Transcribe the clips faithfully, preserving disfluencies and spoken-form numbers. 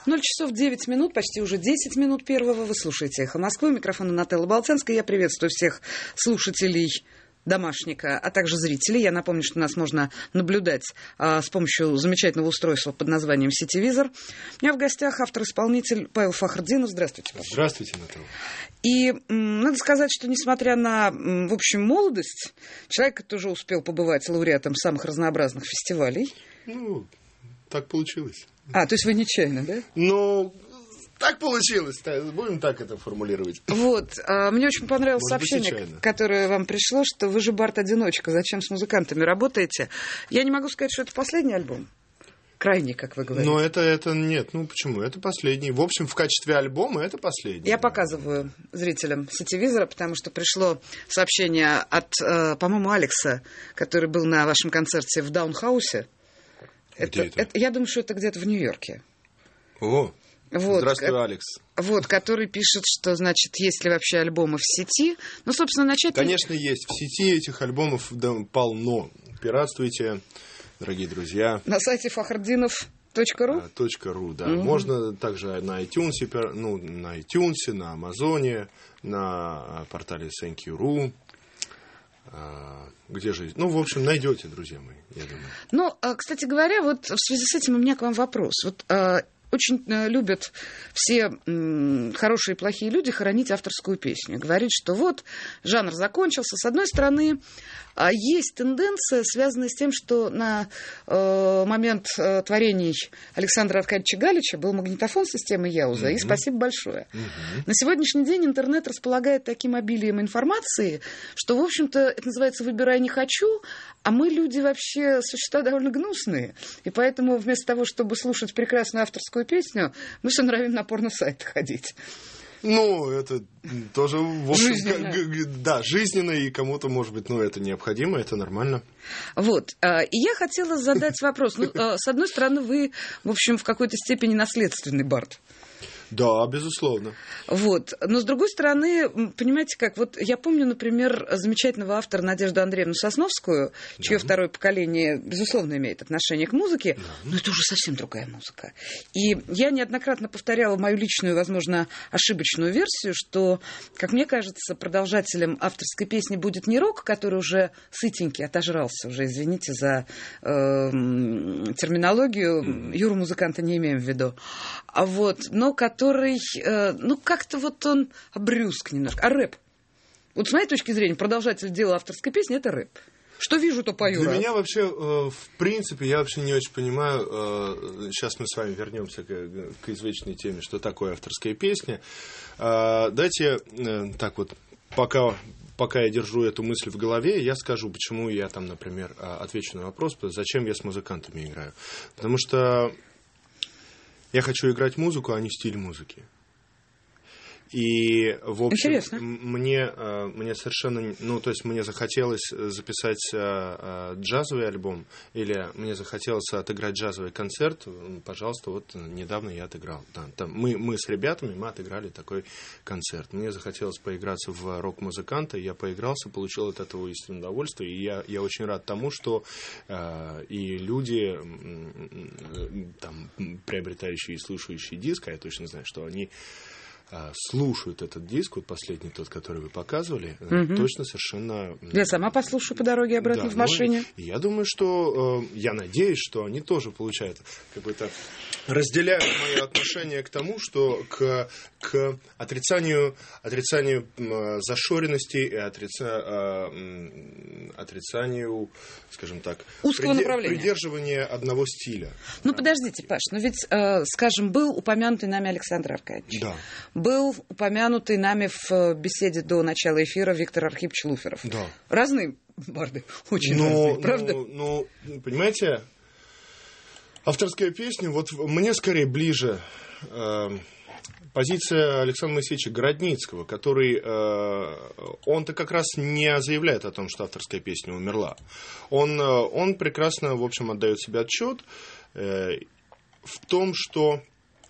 ноль часов девять минут, почти уже десять минут первого. Вы слушаете «Эхо Москвы». Микрофон Нателла Болтянская. Я приветствую всех слушателей домашника, а также зрителей. Я напомню, что нас можно наблюдать а, с помощью замечательного устройства под названием «Сетевизор». У меня в гостях автор-исполнитель Павел Фахрдинов. Здравствуйте, Павел. Здравствуйте, Наталья. И м, надо сказать, что несмотря на, м, в общем, молодость, человек, который уже успел побывать лауреатом самых разнообразных фестивалей. Ну, так получилось. А, то есть вы нечаянно, да? Ну, так получилось. Будем так это формулировать. Вот. А, мне очень понравилось Может быть, сообщение, нечаянно. которое вам пришло, что вы же бард-одиночка. Зачем с музыкантами работаете? Я не могу сказать, что это последний альбом. Крайний, как вы говорите. Но это, это нет. Ну, почему? Это последний. В общем, в качестве альбома это последний. Я показываю зрителям сетевизора, потому что пришло сообщение от, э, по-моему, Алекса, который был на вашем концерте в Даунхаусе. Где это? Это, я думаю, что это где-то в Нью-Йорке. О, Вот, здравствуй, ко- Алекс. Вот, который пишет, что, значит, есть ли вообще альбомы в сети. Ну, собственно, начать... Конечно, есть. В сети этих альбомов да, полно. Пиратствуйте, дорогие друзья. На сайте фахрдинов точка ру. Точка .ру, да. Мгм. Можно также на iTunes, пир- ну, на iTunes, на Амазоне, на портале Thank You точка ру. А, где же? Ну, в общем, найдете, друзья мои, я думаю. Ну, а, кстати говоря, вот в связи с этим у меня к вам вопрос. Вот а, очень а, любят все м, хорошие и плохие люди хоронить авторскую песню. Говорить, что вот, жанр закончился. С одной стороны, а, есть тенденция, связанная с тем, что на э, момент э, творений Александра Аркадьевича Галича был магнитофон системы Яуза, mm-hmm. и спасибо большое. Mm-hmm. На сегодняшний день интернет располагает таким обилием информации, что, в общем-то, это называется «выбирай не хочу», а мы, люди, вообще существа довольно гнусные. И поэтому вместо того, чтобы слушать прекрасную авторскую песню, мы все норовим на порно-сайты ходить. Ну, это тоже, в общем, Жизненно. г- г- да, жизненно, и кому-то, может быть, ну, это необходимо, это нормально. Вот. а, И я хотела задать вопрос. Ну, а, с одной стороны, вы, в общем, в какой-то степени наследственный бард. Да, безусловно. Вот. Но, с другой стороны, м, понимаете как, вот я помню, например, замечательного автора Надежду Андреевну Сосновскую, чье Да. второе поколение, безусловно, имеет отношение к музыке, Да. но это уже совсем другая музыка. И я неоднократно повторяла мою личную, возможно, ошибочную версию, что, как мне кажется, продолжателем авторской песни будет не рок, который уже сытенький, отожрался уже, извините за э, м, терминологию, Мгм. Юру музыканта не имеем в виду, а вот, но который, э, ну, как-то вот он обрюзг немножко. А рэп? Вот с моей точки зрения, продолжатель дела авторской песни – это рэп. Что вижу, то пою. Для раз. меня вообще, э, в принципе, я вообще не очень понимаю, э, сейчас мы с вами вернемся к, к извечной теме, что такое авторская песня. Э, дайте э, так вот, пока... Пока я держу эту мысль в голове, я скажу, почему я там, например, отвечу на вопрос, зачем я с музыкантами играю. Потому что я хочу играть музыку, а не стиль музыки. И, в общем, Интересно. м- мне, э, мне совершенно... Ну, то есть, мне захотелось записать э, э, джазовый альбом, или мне захотелось отыграть джазовый концерт. М, Пожалуйста, вот недавно я отыграл. Да, там мы, мы с ребятами, мы отыграли такой концерт. Мне захотелось поиграться в рок-музыканта, я поигрался, получил от этого истинное удовольствие. И я, я очень рад тому, что э, и люди, м, там, приобретающие и слушающие диск, а я точно знаю, что они... слушают этот диск, вот последний тот, который вы показывали, Мгм. точно совершенно... Я сама послушаю по дороге обратно Да, в ну, машине. и я думаю, что... э, я надеюсь, что они тоже получают какое-то... разделяют мое отношение к тому, что к, к отрицанию, отрицанию м, зашоренности и отрица, э, м, отрицанию, скажем так... Узкого направления. Придерживания одного стиля. Ну, подождите, Паш, но ведь, э, скажем, был упомянутый нами Александр Аркадьевич. Да. Был упомянутый нами в э, беседе до начала эфира Виктор Архипович Луферов. Да. Разные барды, очень Ну, разные, правда? Ну, ну, понимаете, авторская песня, вот мне скорее ближе э, позиция Александра Моисеевича Городницкого, который, э, он-то как раз не заявляет о том, что авторская песня умерла. Он, э, он прекрасно, в общем, отдает себе отчет э, в том, что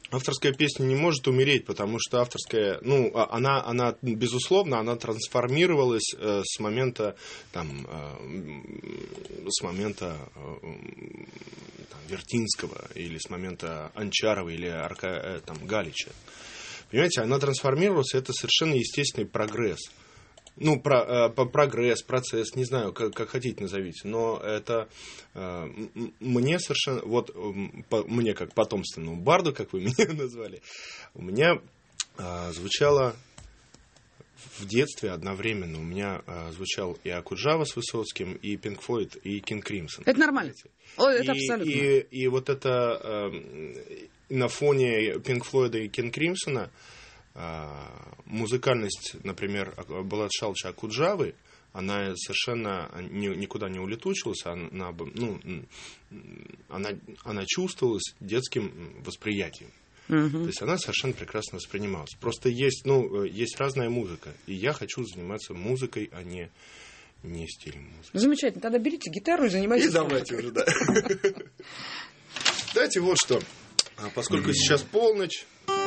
Авторская песня не может умереть, потому что авторская, ну, она, она безусловно, она трансформировалась э, с момента, там, э, с момента э, там, Вертинского, или с момента Анчарова, или Арка, э, там, Галича. Понимаете, она трансформировалась, это совершенно естественный прогресс. Ну, про, э, прогресс, процесс, не знаю, как, как хотите назовите, но это э, мне совершенно, вот по, мне как потомственному барду, как вы меня назвали, у меня э, звучало в детстве одновременно, у меня э, звучал и Акуджава с Высоцким, и Pink Floyd, и King Crimson. Это нормально. Ой, это и, абсолютно. И, и вот это э, на фоне Pink Floyd и King Crimson музыкальность, например, Булат Шалча Акуджавы, она совершенно ни, никуда не улетучилась, она, ну, она, она чувствовалась детским восприятием. Uh-huh. То есть она совершенно прекрасно воспринималась. Просто есть, ну, есть разная музыка, и я хочу заниматься музыкой, а не, не стилем музыки. Замечательно. Тогда берите гитару и занимайтесь. И давайте уже, да. Давайте вот что. Поскольку сейчас полночь,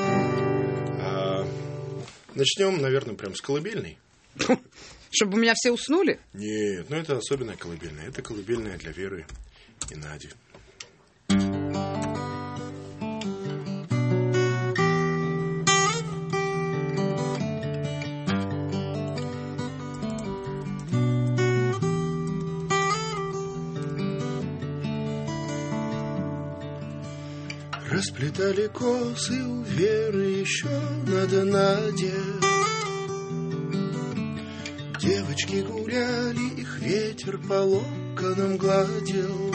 начнем, наверное, прям с колыбельной. Чтобы у меня все уснули? Нет, ну это особенная колыбельная. Это колыбельная для Веры и Нади. Расплетали косы у Веры еще над Наде. Девочки гуляли, их ветер по локонам гладил.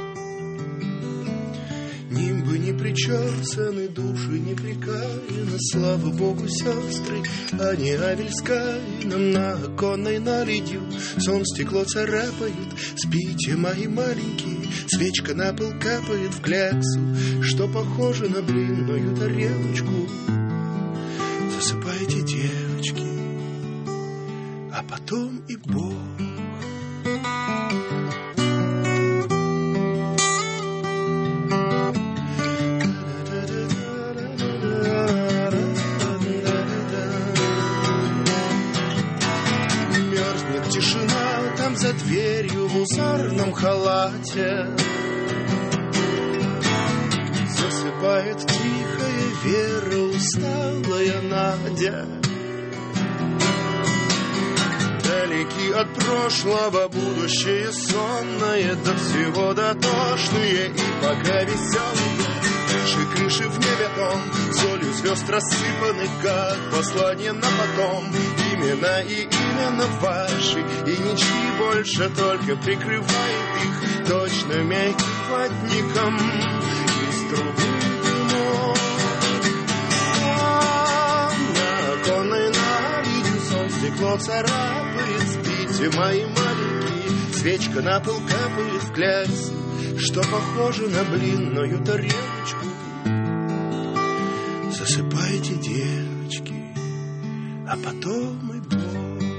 Нимбы не причесаны, души не прикаяны, слава Богу, сестры, а не Авельская нам на оконной наледью. Сон стекло царапают, спите, мои маленькие, свечка на пол капает в кляксу, что похоже на блинную тарелочку. Засыпайте, девочки, а потом и Бог. Мерзнет тишина там за дверью в узорном халате. Засыпает тихая Вера, усталая Надя. Далеки от прошлого будущее сонное, до всего дотошные и пока веселые. Крыши, крыши в небе дом, солью звезд рассыпаны, как послание на потом. Имена и имена ваши, и ничьи больше, только прикрывает их точно мягким плотником из трубы дымок. На оконной наледи сон стекло царапает, спите, мои маленькие, свечка на пол капает в кляксе, что похоже на блинную тарелочку. Засыпайте, девочки, а потом и Бог.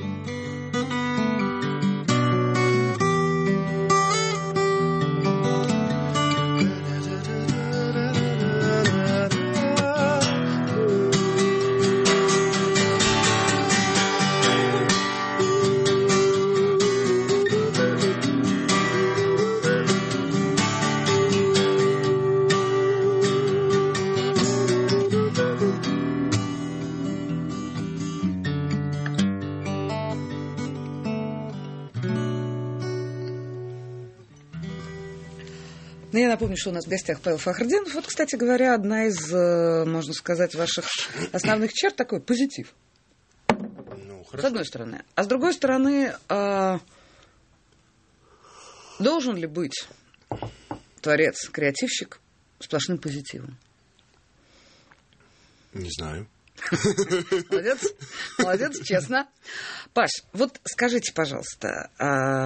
Я напомню, что у нас в гостях Павел Фахрутдинов. Вот, кстати говоря, одна из, можно сказать, ваших основных черт такой позитив. Ну, с одной стороны. А с другой стороны, должен ли быть творец, креативщик сплошным позитивом? Не знаю. Молодец, молодец, честно. Паш, вот скажите, пожалуйста,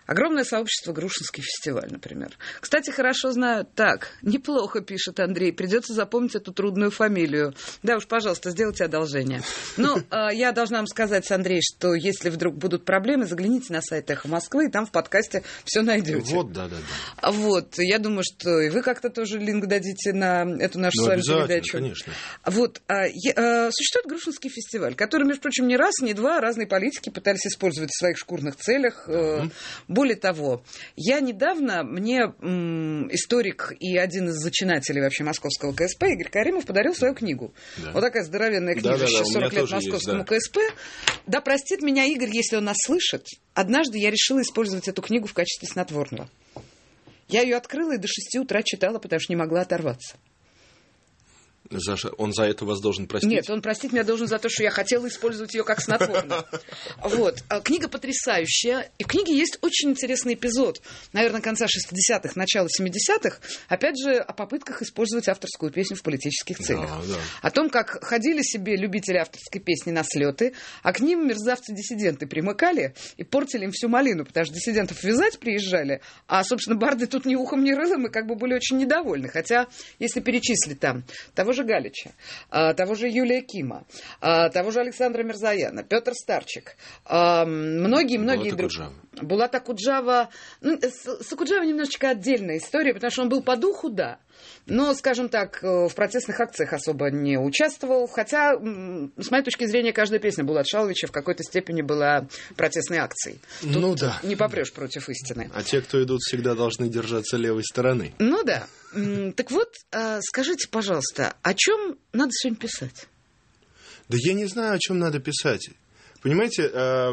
Огромное сообщество Грушинский фестиваль, например. Кстати, хорошо знаю. Так, неплохо, пишет Андрей. Придется запомнить эту трудную фамилию. Да уж, пожалуйста, сделайте одолжение. Но э, я должна вам сказать, Андрей, что если вдруг будут проблемы, загляните на сайт «Эхо Москвы», и там в подкасте все найдете. Вот, да, да, да. Вот, я думаю, что и вы как-то тоже линк дадите на эту нашу ну, с вами передачу. Конечно. Вот, э, э, существует Грушинский фестиваль, который, между прочим, не раз, не два разные политики пытались использовать в своих шкурных целях. Э, mm-hmm. Более того, я недавно, мне м, историк и один из зачинателей вообще московского ка эс пэ Игорь Каримов подарил свою книгу. Да. Вот такая здоровенная книжища, да, да, да, сорок лет московскому есть, да. ка эс пэ. Да простит меня Игорь, если он нас слышит. Однажды я решила использовать эту книгу в качестве снотворного. Я ее открыла и до шести утра читала, потому что не могла оторваться. За, он за это вас должен простить? Нет, он простить меня должен за то, что я хотела использовать ее как снотворное. Вот. Книга потрясающая. И в книге есть очень интересный эпизод, наверное, конца шестидесятых, начала семидесятых, опять же, о попытках использовать авторскую песню в политических целях. Да, да. О том, как ходили себе любители авторской песни на слеты, а к ним мерзавцы-диссиденты примыкали и портили им всю малину, потому что диссидентов вязать приезжали, а, собственно, барды тут ни ухом, ни рылом, и как бы были очень недовольны. Хотя, если перечислить там того же Галича, того же Юлия Кима, того же Александра Мирзояна, Петр Старчик, многие-многие другие. Булат Акуджава. Ну, с Акуджавой немножечко отдельная история, потому что он был по духу, да. Но, скажем так, в протестных акциях особо не участвовал. Хотя, с моей точки зрения, каждая песня Булата Шаловича в какой-то степени была протестной акцией. Тут ну да. Не попрешь против истины. А те, кто идут, всегда должны держаться левой стороны. Ну да. Так вот, скажите, пожалуйста, о чем надо сегодня писать? Да я не знаю, о чем надо писать. Понимаете,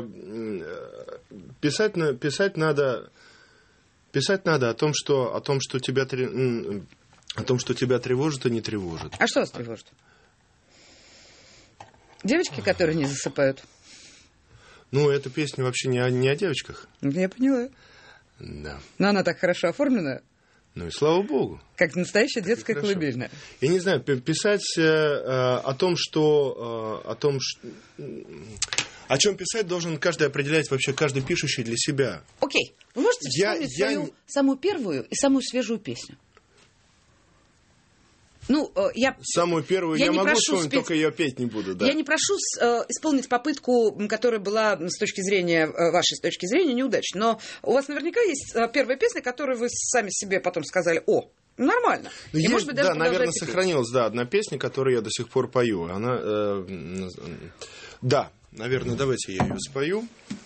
писать, писать надо... Писать надо о том, что, о том, что тебя, о том, что тебя тревожит и не тревожит. А что вас тревожит? Девочки, которые не засыпают? Ну, эта песня вообще не о, не о девочках. Я поняла. Да. Но она так хорошо оформлена. Ну и слава богу. Как настоящая детская Хорошо. колыбельная. Я не знаю, писать э, о том, что... Э, о том, что... О чем писать должен каждый определять, вообще каждый пишущий для себя. Окей. Вы можете вспомнить я, свою я... самую первую и самую свежую песню? Ну, я... Самую первую я, я могу вспомнить, спеть... только ее петь не буду. Да. Я не прошу э, исполнить попытку, которая была с точки зрения, э, вашей с точки зрения, неудачной. Но у вас наверняка есть э, первая песня, которую вы сами себе потом сказали: «О, нормально». И, есть, может быть, даже да, наверное, сохранилась, да, одна песня, которую я до сих пор пою. Она... Э, да. Наверное, давайте я ее спою.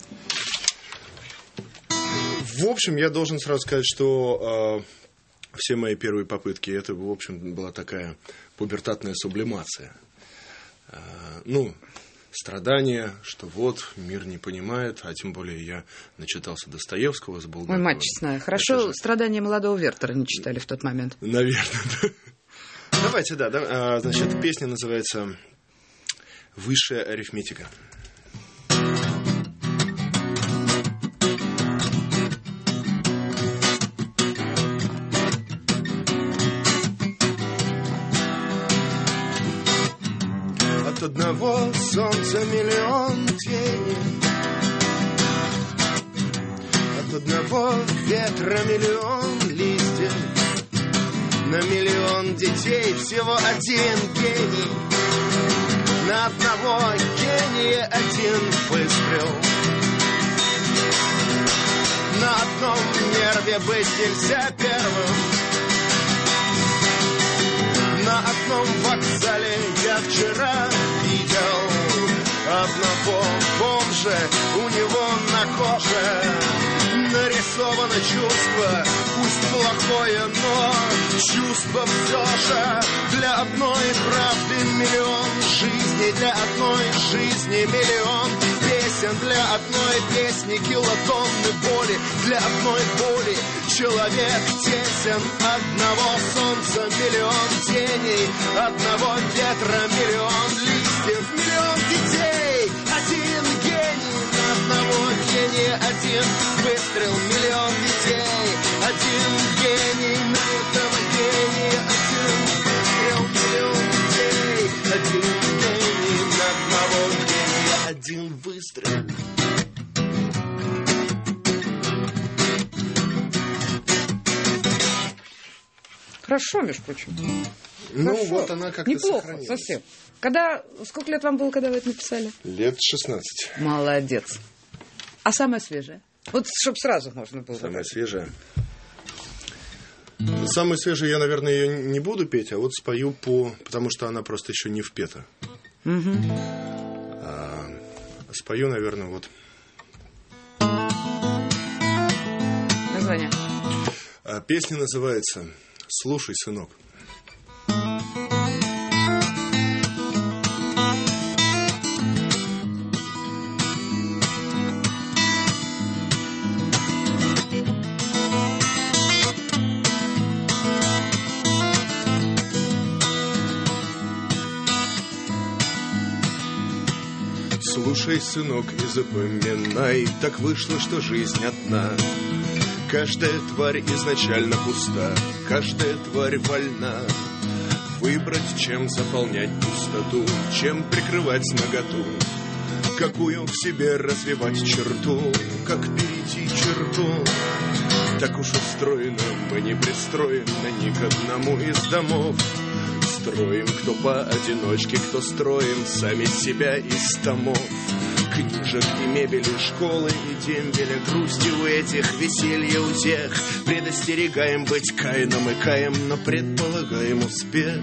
В общем, я должен сразу сказать, что э, все мои первые попытки, это, в общем, была такая пубертатная сублимация. Э, ну, страдания, что вот, мир не понимает, а тем более я начитался Достоевского с Булгакова. Ой, мать честная, хорошо же... страдания молодого Вертера не читали в тот момент. Наверное, да. Давайте, да, да. Значит, песня называется «Высшая арифметика». От одного солнца миллион теней, от одного ветра миллион листьев, на миллион детей всего один гений, на одного гения один выстрел. На одном нерве быть нельзя первым, на одном вокзале я вчера видел одного бомжа, у него на коже нарисовано чувство, пусть плохое, но чувство все же. Для одной правды миллион жизней, для одной жизни миллион песен, для одной песни килотонны боли, для одной боли человек тесен. Одного солнца миллион теней, одного ветра миллион листьев, миллион детей, один гений, на одного гения один выстрел, миллион детей, один гений, на этого гения один выстрел, миллион детей, один гений, на одного гения один выстрел. Хорошо, между прочим. Ну, Хорошо. вот она как-то Неплохо, сохранилась. совсем. Когда, сколько лет вам было, когда вы это написали? Лет шестнадцать. Молодец. А самое свежее? Вот, чтобы сразу можно было. Самое свежее. Самое свежее я, наверное, ее не буду петь, а вот спою по... Потому что она просто еще не впета. Угу. А, спою, наверное, вот... Название? А, песня называется «Слушай, сынок». Слушай, сынок, и запоминай, так вышло, что жизнь одна. Каждая тварь изначально пуста, каждая тварь вольна выбрать, чем заполнять пустоту, чем прикрывать наготу, какую в себе развивать черту, как перейти черту. Так уж устроено, мы не пристроены ни к одному из домов. Строим, кто поодиночке, кто строим сами себя из томов, книжек и мебели, школы и дембеля, грусти у этих, веселья у тех. Предостерегаем быть Каином и Каем, но предполагаем успех.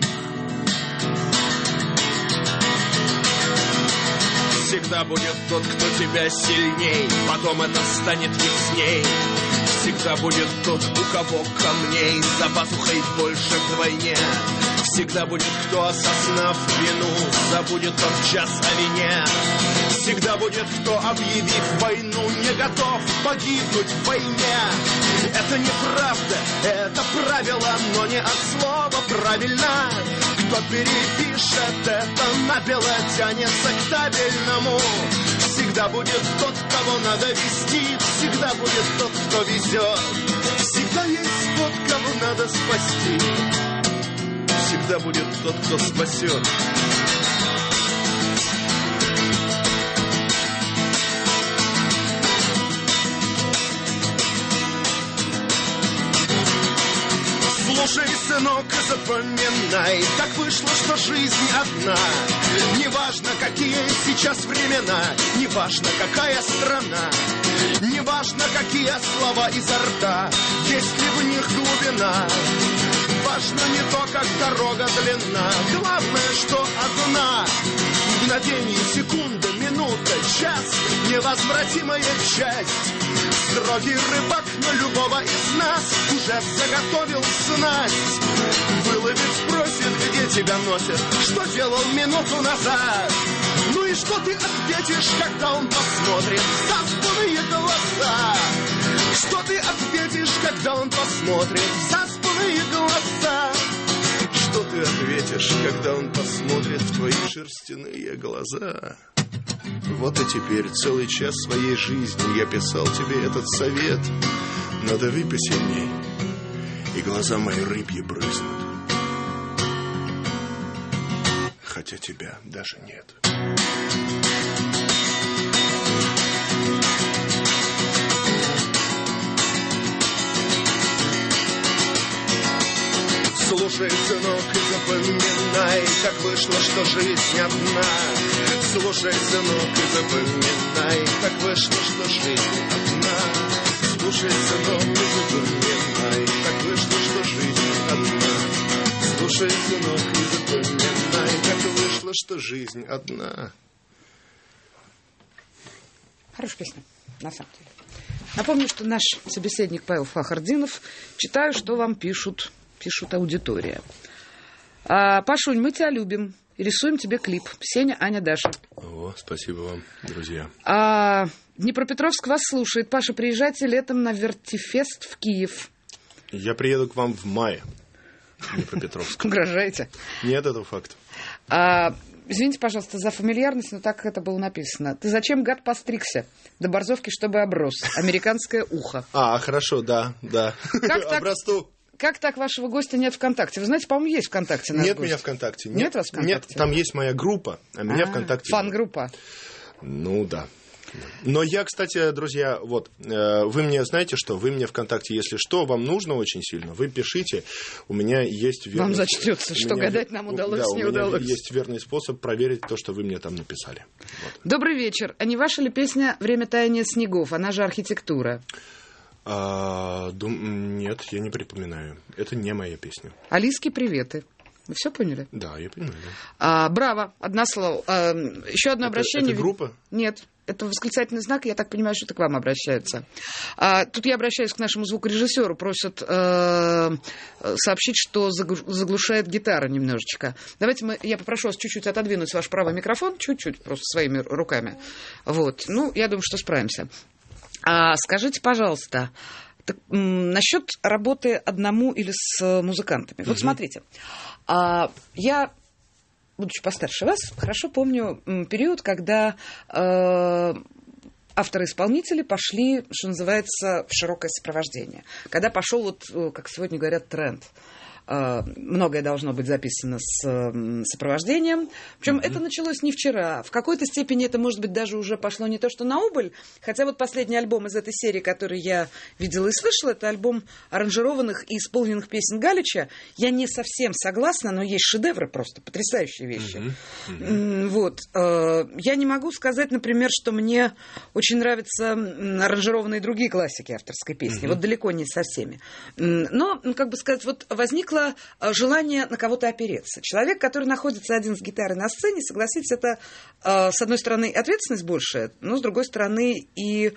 Всегда будет тот, кто тебя сильней, потом это станет ясней. Всегда будет тот, у кого камней за пазухой больше вдвойне. Всегда будет кто, осознав вину, забудет тот час о вине. Всегда будет кто, объявив войну, не готов погибнуть в войне. Это неправда, это правило, но не от слова правильно. Кто перепишет это набело, тянется к табельному. Всегда будет тот, кого надо вести, всегда будет тот, кто везет. Всегда есть тот, кого надо спасти. Всегда будет тот, кто спасет. Слушай, сынок, и запоминай, так вышло, что жизнь одна. Неважно, какие сейчас времена, неважно, какая страна, неважно, какие слова изо рта, есть ли в них глубина. Важно не то, как дорога длинна, главное, что одна. Мгновение, секунда, минута, час, невозвратимая часть. Строгий рыбак, но любого из нас уже заготовил снасть. Выловить спросит, где тебя носят, что делал минуту назад. Ну и что ты ответишь, когда он посмотрит в заспанные глаза? Что ты ответишь, когда он посмотрит в заспанные глаза? Что ты ответишь, когда он посмотрит в твои шерстяные глаза? Вот и теперь целый час своей жизни я писал тебе этот совет. Надави посильней, и глаза мои рыбьи брызнут, хотя тебя даже нет. Слушай, сынок, и запоминай, как вышло, что жизнь одна. Слушай, сынок, и запоминай, как вышло, что жизнь одна. Слушай, сынок, и запоминай, как вышло, что жизнь одна. Слушай, сынок, и запоминай, как вышло, что жизнь одна. Хорошая песня, на самом деле. Напомню, что наш собеседник Павел Фахрдинов. Читаю, что вам пишут. Пишут аудитория. А, Пашунь, мы тебя любим. Рисуем тебе клип. Сеня, Аня, Даша. О, спасибо вам, друзья. А, Днепропетровск вас слушает. Паша, приезжайте летом на Вертифест в Киев. Я приеду к вам в мае. Днепропетровск. Угрожаете? Нет, это факт. А, извините, пожалуйста, за фамильярность, но так как это было написано. Ты зачем, гад, постригся? До борзовки, чтобы оброс. Американское ухо. А, хорошо, да, да. Как так? Обрасту. Как так вашего гостя нет ВКонтакте? Вы знаете, по-моему, есть ВКонтакте наш Нет гость. меня ВКонтакте. Нет, нет вас ВКонтакте? Нет, там есть моя группа, а меня А, ВКонтакте. Фан-группа. Ну да. Но я, кстати, друзья, вот, вы мне знаете что? Вы мне ВКонтакте, если что, вам нужно очень сильно, вы пишите. У меня есть верный... Вам зачтется, что меня... гадать нам удалось, да, не удалось. У меня есть верный способ проверить то, что вы мне там написали. Вот. Добрый вечер. А не ваша ли песня «Время таяния снегов», она же архитектура? А, дум... Нет, я не припоминаю. Это не моя песня. Алиске приветы. Вы все поняли? Да, я понимаю. Да. А, браво, одно слово. А, еще одно это, обращение. Это группа? Нет, это восклицательный знак, я так понимаю, что это к вам обращаются. А, тут я обращаюсь к нашему звукорежиссеру, просят э, сообщить, что заглушает гитара немножечко. Давайте мы, я попрошу вас чуть-чуть отодвинуть ваш правый микрофон, чуть-чуть, просто своими руками. Вот, ну, я думаю, что справимся. А, скажите, пожалуйста, так, м, насчет работы одному или с музыкантами. Вот mm-hmm. смотрите, а, я, будучи постарше вас, хорошо помню м, период, когда э, авторы-исполнители пошли, что называется, в широкое сопровождение. Когда пошел, вот, как сегодня говорят, тренд. Многое должно быть записано с сопровождением. Причем mm-hmm. это началось не вчера. В какой-то степени это, может быть, даже уже пошло не то, что на убыль. Хотя вот последний альбом из этой серии, который я видела и слышала, это альбом аранжированных и исполненных песен Галича. Я не совсем согласна, но есть шедевры просто, потрясающие вещи. Mm-hmm. Mm-hmm. Вот. Я не могу сказать, например, что мне очень нравятся аранжированные другие классики авторской песни. Mm-hmm. Вот далеко не со всеми. Но, как бы сказать, вот возникло желание на кого-то опереться. Человек, который находится один с гитарой на сцене, согласитесь, это, э, с одной стороны, ответственность большая, но, с другой стороны, и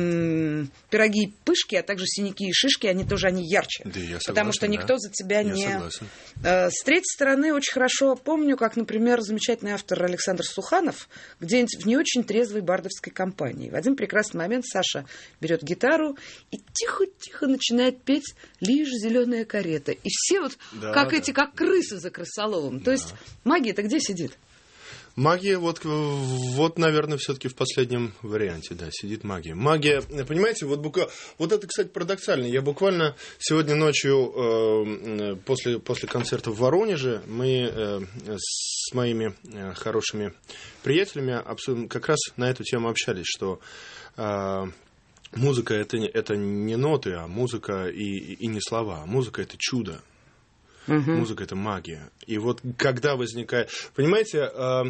м, пироги и пышки, а также синяки и шишки, они тоже они ярче. Да, я согласен, потому что никто да. за тебя я не... Согласен. Э, с третьей стороны, очень хорошо помню, как, например, замечательный автор Александр Суханов где-нибудь в не очень трезвой бардовской компании. В один прекрасный момент Саша берет гитару и тихо-тихо начинает петь «Лишь зеленая карета». И все вот да, как да. эти, как крысы за крысоловым. Да. То есть магия-то где сидит? Магия, вот, вот наверное, все-таки в последнем варианте, да, сидит магия. Магия, понимаете, вот, бука... вот это, кстати, парадоксально. Я буквально сегодня ночью э, после, после концерта в Воронеже мы э, с моими э, хорошими приятелями абсолютно, как раз на эту тему общались, что э, музыка это, это не ноты, а музыка и, и не слова. Музыка это чудо. Uh-huh. Музыка — это магия. И вот когда возникает... Понимаете, э,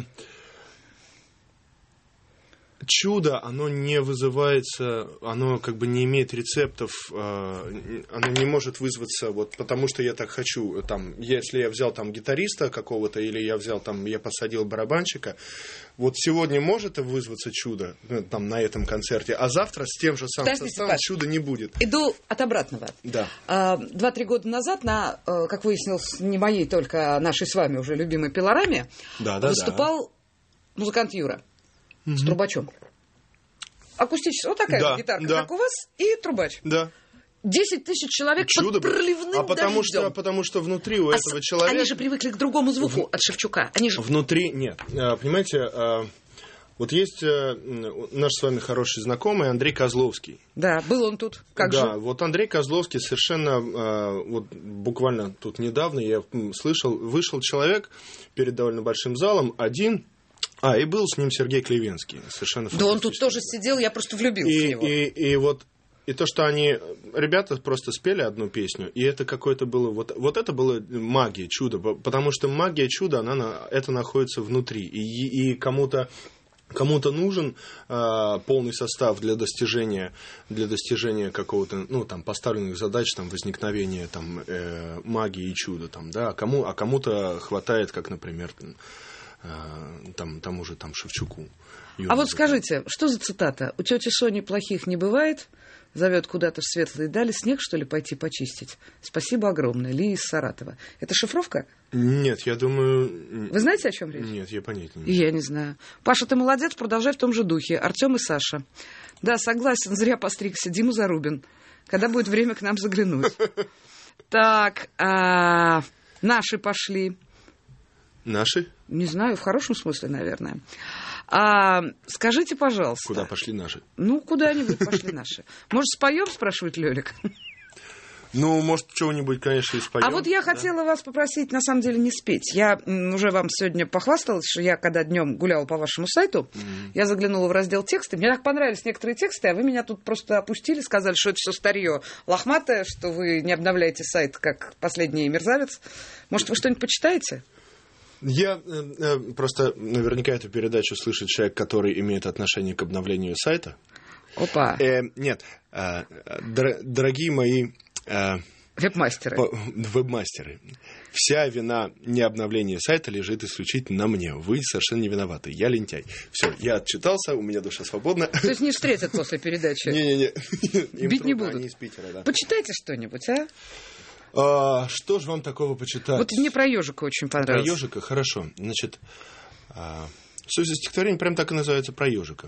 чудо, оно не вызывается, оно как бы не имеет рецептов, э, оно не может вызваться, вот потому что я так хочу. Там, если я взял там гитариста какого-то, или я взял там, я посадил барабанщика, вот сегодня может вызваться чудо ну, там, на этом концерте, а завтра с тем же самым составом чуда не будет. Иду от обратного. Да. Два-три года назад на, как выяснилось, не моей только, а нашей с вами уже любимой пилораме, да, да, выступал да. музыкант Юра mm-hmm. с трубачом. Акустическая, вот такая да, же гитарка, да. как у вас, и трубач. Да. Десять тысяч человек чудо под проливным а потому дождем. Что, потому что внутри у а этого с... человека... Они же привыкли к другому звуку в... от Шевчука. Они же... Внутри нет. Понимаете, вот есть наш с вами хороший знакомый Андрей Козловский. Да, был он тут. Как да, же? вот Андрей Козловский совершенно... Вот буквально тут недавно я слышал, вышел человек перед довольно большим залом, один... А, и был с ним Сергей Клевенский. Совершенно да он тут тоже сидел, я просто влюбился и, в него. И, и вот... И то, что они, ребята просто спели одну песню, и это какое-то было, вот, вот это было магия, чудо, потому что магия, чудо, она, это находится внутри, и, и кому-то, кому-то нужен э, полный состав для достижения, для достижения какого-то, ну, там, поставленных задач, там, возникновения, там, э, магии и чуда, там, да, а, кому, а кому-то хватает, как, например, э, там, тому же, там, Шевчуку. А вот скажите, что за цитата? У тети Сони плохих не бывает? Зовет куда-то в светлые дали, снег, что ли, пойти почистить? Спасибо огромное. Ли из Саратова. Это шифровка? Нет, я думаю... Вы знаете, о чем речь? Нет, я понятия не имею. Я не знаю. Паша, ты молодец, продолжай в том же духе. Артем и Саша. Да, согласен, зря постригся. Дима Зарубин. Когда будет время к нам заглянуть? Так, наши пошли. Наши? Не знаю, в хорошем смысле, наверное. А, скажите, пожалуйста. Куда пошли наши? Ну, куда-нибудь пошли наши. Может, споем, спрашивает Лёлик? Ну, может, чего-нибудь, конечно, и споем. А вот я да? хотела вас попросить, на самом деле, не спеть. Я м, уже вам сегодня похвасталась, что я, когда днем гуляла по вашему сайту, mm-hmm. я заглянула в раздел тексты. Мне так понравились некоторые тексты, а вы меня тут просто опустили, сказали, что это все старье лохматое, что вы не обновляете сайт, как последний мерзавец. Может, вы что-нибудь почитаете? Я э, просто наверняка эту передачу слышит человек, который имеет отношение к обновлению сайта. Опа. Э, нет, э, дор- дорогие мои э, веб-мастеры. По, веб-мастеры, вся вина не обновления сайта лежит исключительно на мне. Вы совершенно не виноваты. Я лентяй. Все, я отчитался, у меня душа свободна. То есть не встретят после передачи? Не-не-не. Бить не будут. Они из Питера, да. Почитайте что-нибудь, а? А, что же вам такого почитать? Вот мне про ежика очень понравилось. Про ежика, хорошо. Значит, а, суть стихотворения прям так и называется, про ежика.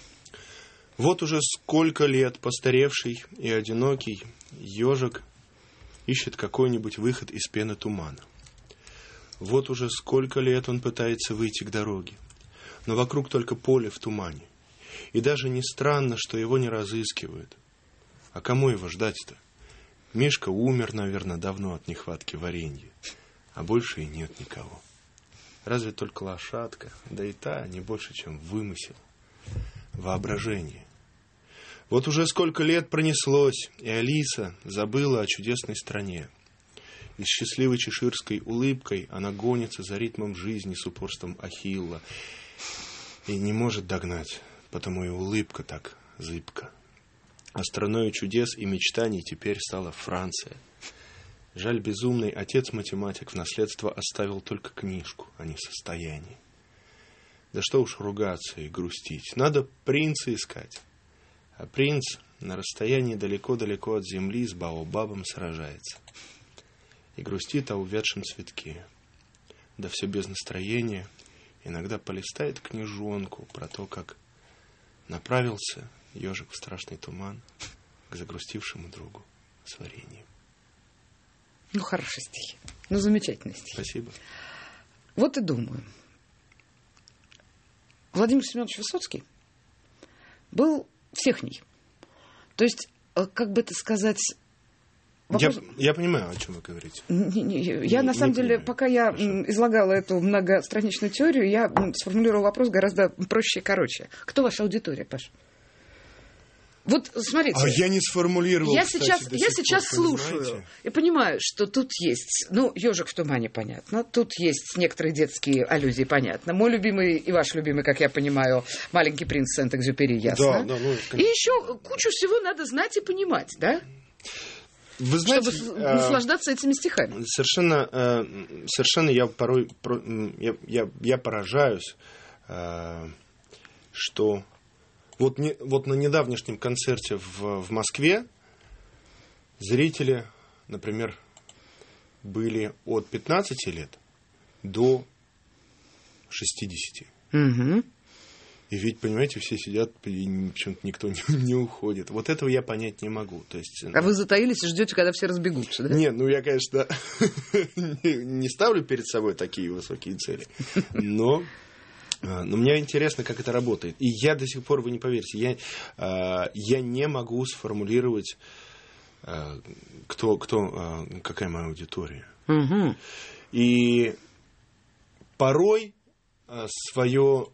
Вот уже сколько лет постаревший и одинокий ежик ищет какой-нибудь выход из пены тумана. Вот уже сколько лет он пытается выйти к дороге, но вокруг только поле в тумане. И даже не странно, что его не разыскивают. А кому его ждать-то? Мишка умер, наверное, давно от нехватки варенья, а больше и нет никого. Разве только лошадка, да и та не больше, чем вымысел, воображение. Вот уже сколько лет пронеслось, и Алиса забыла о чудесной стране. И с счастливой чеширской улыбкой она гонится за ритмом жизни с упорством Ахилла. И не может догнать, потому и улыбка так зыбка. А страною чудес и мечтаний теперь стала Франция. Жаль, безумный отец-математик в наследство оставил только книжку, а не состояние. Да что уж ругаться и грустить, надо принца искать. А принц на расстоянии далеко-далеко от земли с баобабом сражается. И грустит о увядшем цветке. Да все без настроения. Иногда полистает книжонку про то, как направился ежик в страшный туман к загрустившему другу с вареньем. Ну, хорошие стихи. Ну, замечательные стихи. Спасибо. Вот и думаю. Владимир Семенович Высоцкий был всехний. То есть, как бы это сказать... Вопрос... Я, я понимаю, о чем вы говорите. Не, не, я, не, на самом не деле, понимаю. пока я Хорошо. излагала эту многостраничную теорию, я сформулировала вопрос гораздо проще и короче. Кто ваша аудитория, Паш? Вот, смотрите. А я не сформулировал, я кстати, сейчас, до я сих сейчас пор, слушаю понимаете? и понимаю, что тут есть, ну, «Ежик в тумане», понятно, тут есть некоторые детские аллюзии, понятно. Мой любимый и ваш любимый, как я понимаю, «Маленький принц» Сент-Экзюпери, ясно. Да, да, ну, и еще кучу всего надо знать и понимать, да? Вы знаете, чтобы э, наслаждаться этими стихами. Совершенно, э, совершенно я порой про, я, я, я поражаюсь, э, что вот, не, вот на недавнешнем концерте в, в Москве зрители, например, были от пятнадцати лет до шестидесяти. Угу. И ведь, понимаете, все сидят, и почему-то никто не, не уходит. Вот этого я понять не могу. То есть, а вы затаились и ждете, когда все разбегутся, да? Нет, ну я, конечно, не ставлю перед собой такие высокие цели. Но, но мне интересно, как это работает. И я до сих пор, вы не поверите, я, я не могу сформулировать, кто, кто, какая моя аудитория. Угу. И порой свое...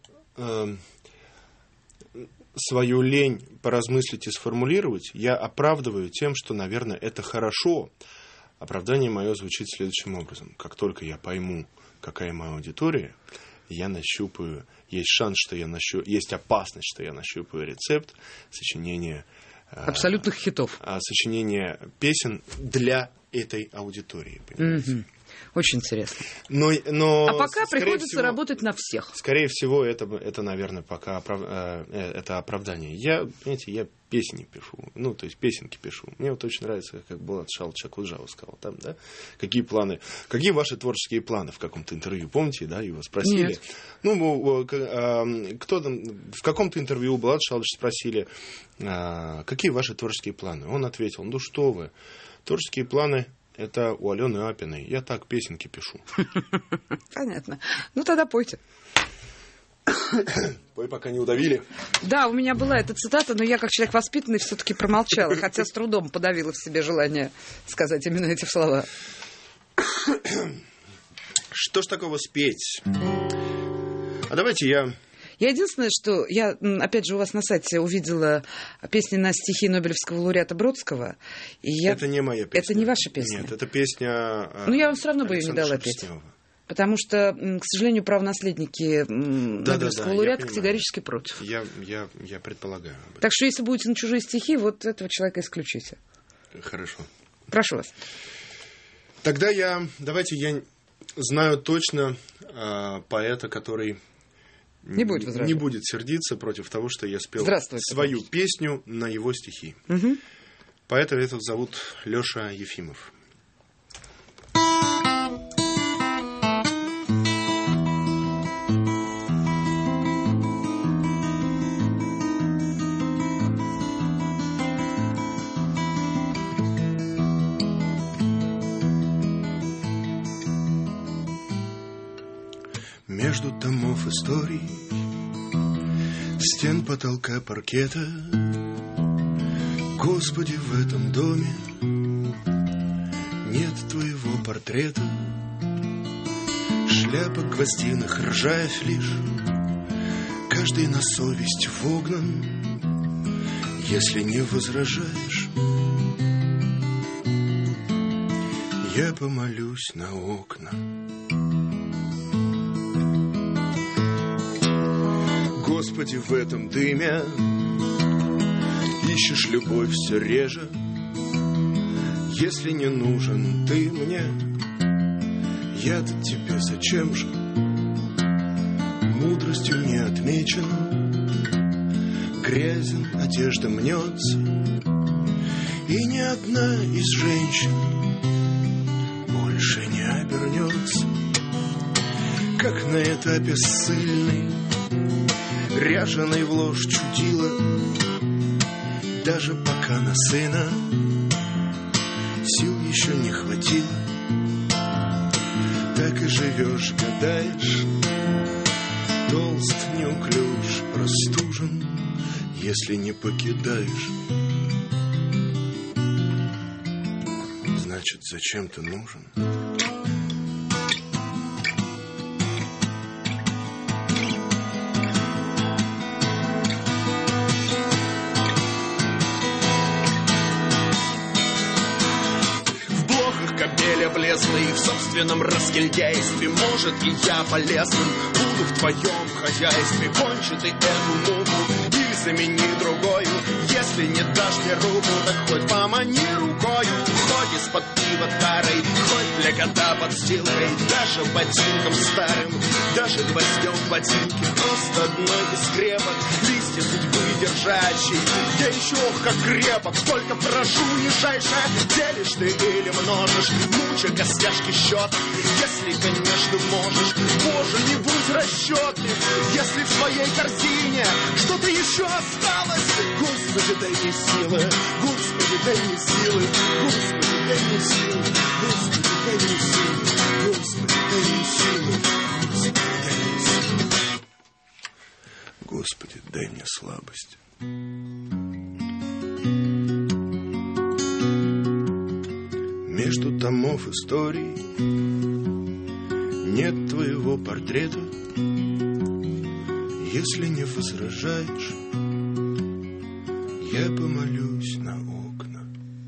свою лень поразмыслить и сформулировать, я оправдываю тем, что, наверное, это хорошо. Оправдание мое звучит следующим образом. Как только я пойму, какая моя аудитория, я нащупаю, есть шанс, что я нащупаю, есть опасность, что я нащупаю рецепт сочинения... Абсолютных хитов. Сочинения песен для этой аудитории, понимаете? Угу. Очень интересно. Но, но, а пока приходится всего, работать на всех. Скорее всего, это, это наверное, пока оправ... это оправдание. Я, понимаете, я песни пишу. Ну, то есть песенки пишу. Мне вот очень нравится, как Булат Шалыч Акуджава сказал там, да? Какие планы? Какие ваши творческие планы в каком-то интервью? Помните, да? Его спросили. Нет. Ну, кто там... В каком-то интервью Булат Шалыч спросили, какие ваши творческие планы? Он ответил, ну что вы, творческие планы... Это у Алены Апиной. Я так песенки пишу. Понятно. Ну, тогда пойте. Пой, пока не удавили. Да, у меня была эта цитата, но я, как человек воспитанный, все-таки промолчала, хотя с трудом подавила в себе желание сказать именно эти слова. Что ж такого спеть? А давайте я... Я единственное, что я, опять же, у вас на сайте увидела песни на стихи Нобелевского лауреата Бродского. И я... Это не моя песня. Это не ваша песня? Нет, это песня... Ну, я вам все равно бы ее не дала петь. Потому что, к сожалению, правонаследники да, Нобелевского да, да, лауреата категорически против. Я, я, я предполагаю. Так что, если будете на чужие стихи, вот этого человека исключите. Хорошо. Прошу вас. Тогда я... Давайте я знаю точно э, поэта, который... Не будет возражать. Не будет сердиться против того, что я спел свою товарищ. песню на его стихи. Угу. Поэта этого зовут Леша Ефимов. Между томов историй, стен, потолка, паркета, Господи, в этом доме нет твоего портрета. Шляпа гвоздиных, ржавь лишь, каждый на совесть вогнан. Если не возражаешь, я помолюсь на окна. Господи, в этом дыме ищешь любовь все реже. Если не нужен ты мне, я-то тебе зачем же? Мудростью не отмечен, грязен, одежда мнется, и ни одна из женщин больше не обернется. Как на этапе ссыльный, ряженый в ложь чудила, даже пока на сына сил еще не хватило. Так и живешь, гадаешь, толст, неуклюж, простужен, если не покидаешь, значит, зачем ты нужен? Облезлый в собственном разгильдяйстве, может, и я полезным буду в твоем хозяйстве. Кончи ты эту муку или замени другою. Если не дашь мне руку, так хоть помани рукою. Хоть из-под пива тарой, хоть для кота подстилкой, даже ботинком старым, даже гвоздем в ботинке. Просто одной из скрепок, листья судьбы держащей. Я еще как крепок, сколько прошу, нижайшая, делишь ты или множишь, муча костяшки счет. Если, конечно, можешь, Боже, не будь расчетлив. Если в своей корзине что-то еще осталось, Господи, дай мне силы, Господи, дай мне силы, Господи, дай мне силы, Господи, дай мне силы, Господи, дай мне силы, Господи, дай мне силы. Господи, дай мне слабость. Между томов историй нет твоего портрета. Если не возражаешь, я помолюсь на окна.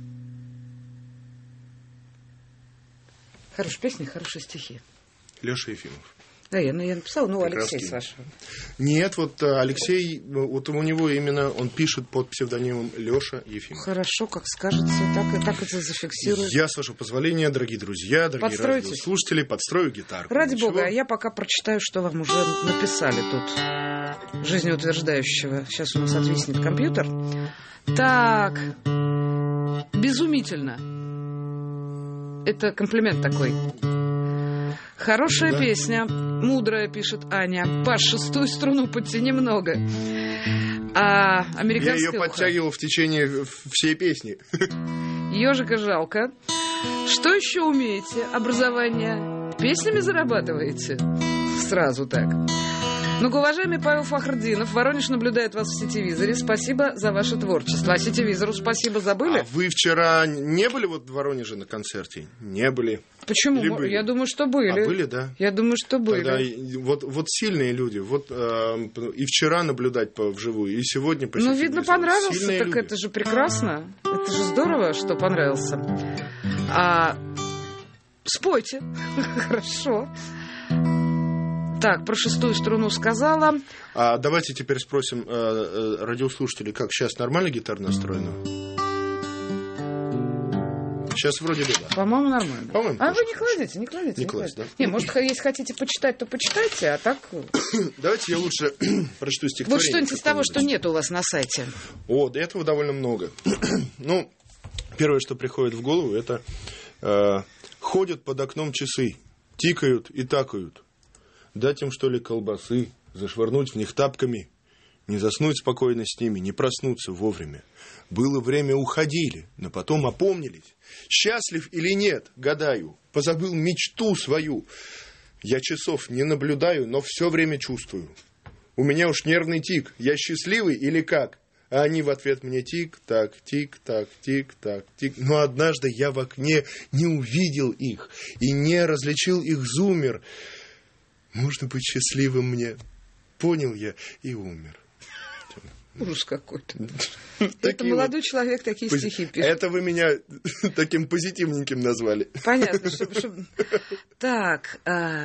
Хорошая песня, хорошие стихи. Леша Ефимов. Да, я, я написала, ну, Прекрасный. Алексей, с вашего. Нет, вот Алексей, вот у него именно, он пишет под псевдонимом Леша Ефимов. Хорошо, как скажете, так, и так это зафиксирую. Я, с вашего позволения, дорогие друзья, дорогие радиослушатели, подстрою гитарку. Ради Ничего? бога, а я пока прочитаю, что вам уже написали тут, жизнеутверждающего. Сейчас у нас отвиснет компьютер. Так, безумительно. Это комплимент такой. Хорошая да. песня, мудрая, пишет Аня. Паш, шестую струну подтяни немного. А американская... Я ее подтягивал в течение всей песни. Ежика жалко. Что еще умеете? Образование? Песнями зарабатываете? Сразу так. Ну, уважаемый Павел Фахрдинов, Воронеж наблюдает вас в сетевизоре. Спасибо за ваше творчество. А сетевизору спасибо, забыли? А вы вчера не были вот в Воронеже на концерте? Не были. Почему? Или были? Я думаю, что были. А были, да? Я думаю, что были. Тогда вот, вот сильные люди. Вот э, и вчера наблюдать по, вживую, и сегодня по Ну, сетевизору. видно, понравился. Сильные Так люди. это же прекрасно. Это же здорово, что понравился. А, спойте. Хорошо. Так, про шестую струну сказала. А давайте теперь спросим э, э, радиослушателей, как сейчас нормально гитара настроена? Сейчас вроде бы да. По-моему, нормально. По-моему, а вы не хорошо. кладите, не кладите. Не не класть, кладите. да? Не, может, если хотите почитать, то почитайте, а так... Давайте я лучше прочту стихотворение. Вот что-нибудь из того, что какое-нибудь. нет у вас на сайте. О, да этого довольно много. Ну, первое, что приходит в голову, это э, ходят под окном часы, тикают и такают. Дать им, что ли, колбасы, зашвырнуть в них тапками, не заснуть спокойно с ними, не проснуться вовремя. Было время, уходили, но потом опомнились. Счастлив или нет, гадаю, позабыл мечту свою. Я часов не наблюдаю, но все время чувствую. У меня уж нервный тик, я счастливый или как? А они в ответ мне тик-так, тик-так, тик-так, тик. Но однажды я в окне не увидел их и не различил их зумер. Можно быть счастливым мне. Понял я и умер. Ужас какой-то. Это молодой человек такие стихи пишет. Это вы меня таким позитивненьким назвали. Понятно. Так,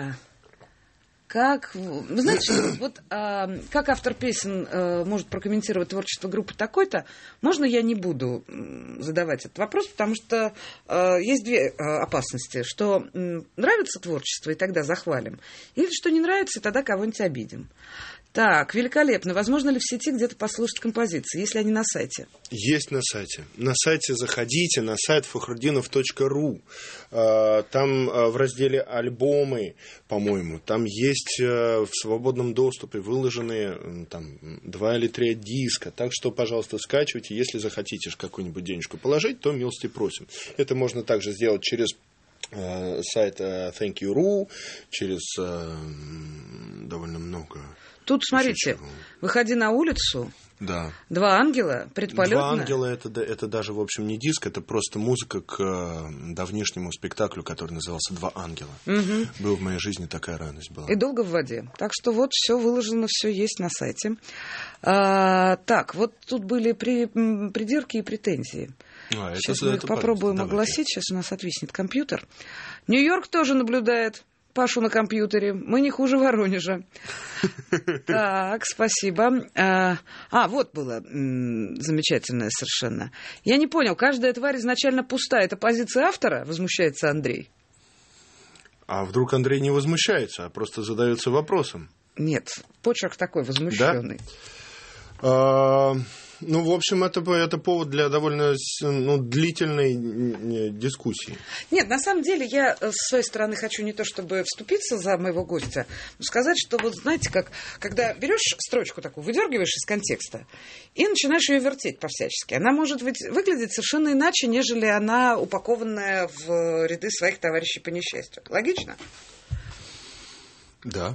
как... Вы знаете, что вот как автор песен может прокомментировать творчество группы такой-то, можно я не буду задавать этот вопрос, потому что есть две опасности, что нравится творчество, и тогда захвалим, или что не нравится, и тогда кого-нибудь обидим. Так, великолепно. Возможно ли в сети где-то послушать композиции, если они на сайте? Есть на сайте. На сайте заходите, на сайт фахрудинов точка ру. Там в разделе «Альбомы», по-моему, там есть в свободном доступе выложенные там, два или три диска. Так что, пожалуйста, скачивайте. Если захотите какую-нибудь денежку положить, то милости просим. Это можно также сделать через сайт thank you точка ру, через довольно много... Тут, смотрите, выходи на улицу, да. Два ангела, предполетно. Два ангела это, это даже, в общем, не диск, это просто музыка к давнишнему спектаклю, который назывался «Два ангела». Угу. Был в моей жизни, такая радость была. И долго в воде. Так что вот все выложено, все есть на сайте. А, так, вот тут были при, придирки и претензии. А, сейчас это, мы это попробуем давайте. огласить, сейчас у нас отвиснет компьютер. Нью-Йорк тоже наблюдает Пашу на компьютере. Мы не хуже Воронежа. Так, спасибо. А, а, вот было м, замечательное совершенно. Я не понял, каждая тварь изначально пустая. Это позиция автора? Возмущается Андрей. А вдруг Андрей не возмущается, а просто задается вопросом? Нет, почерк такой возмущенный. Да? А, ну, в общем, это, это повод для довольно ну, длительной дискуссии. Нет, на самом деле, я с своей стороны хочу не то чтобы вступиться за моего гостя, но сказать, что вот знаете, как, когда берешь строчку такую, выдергиваешь из контекста и начинаешь ее вертеть по-всячески, она может выглядеть совершенно иначе, нежели она упакованная в ряды своих товарищей по несчастью. Логично? Да.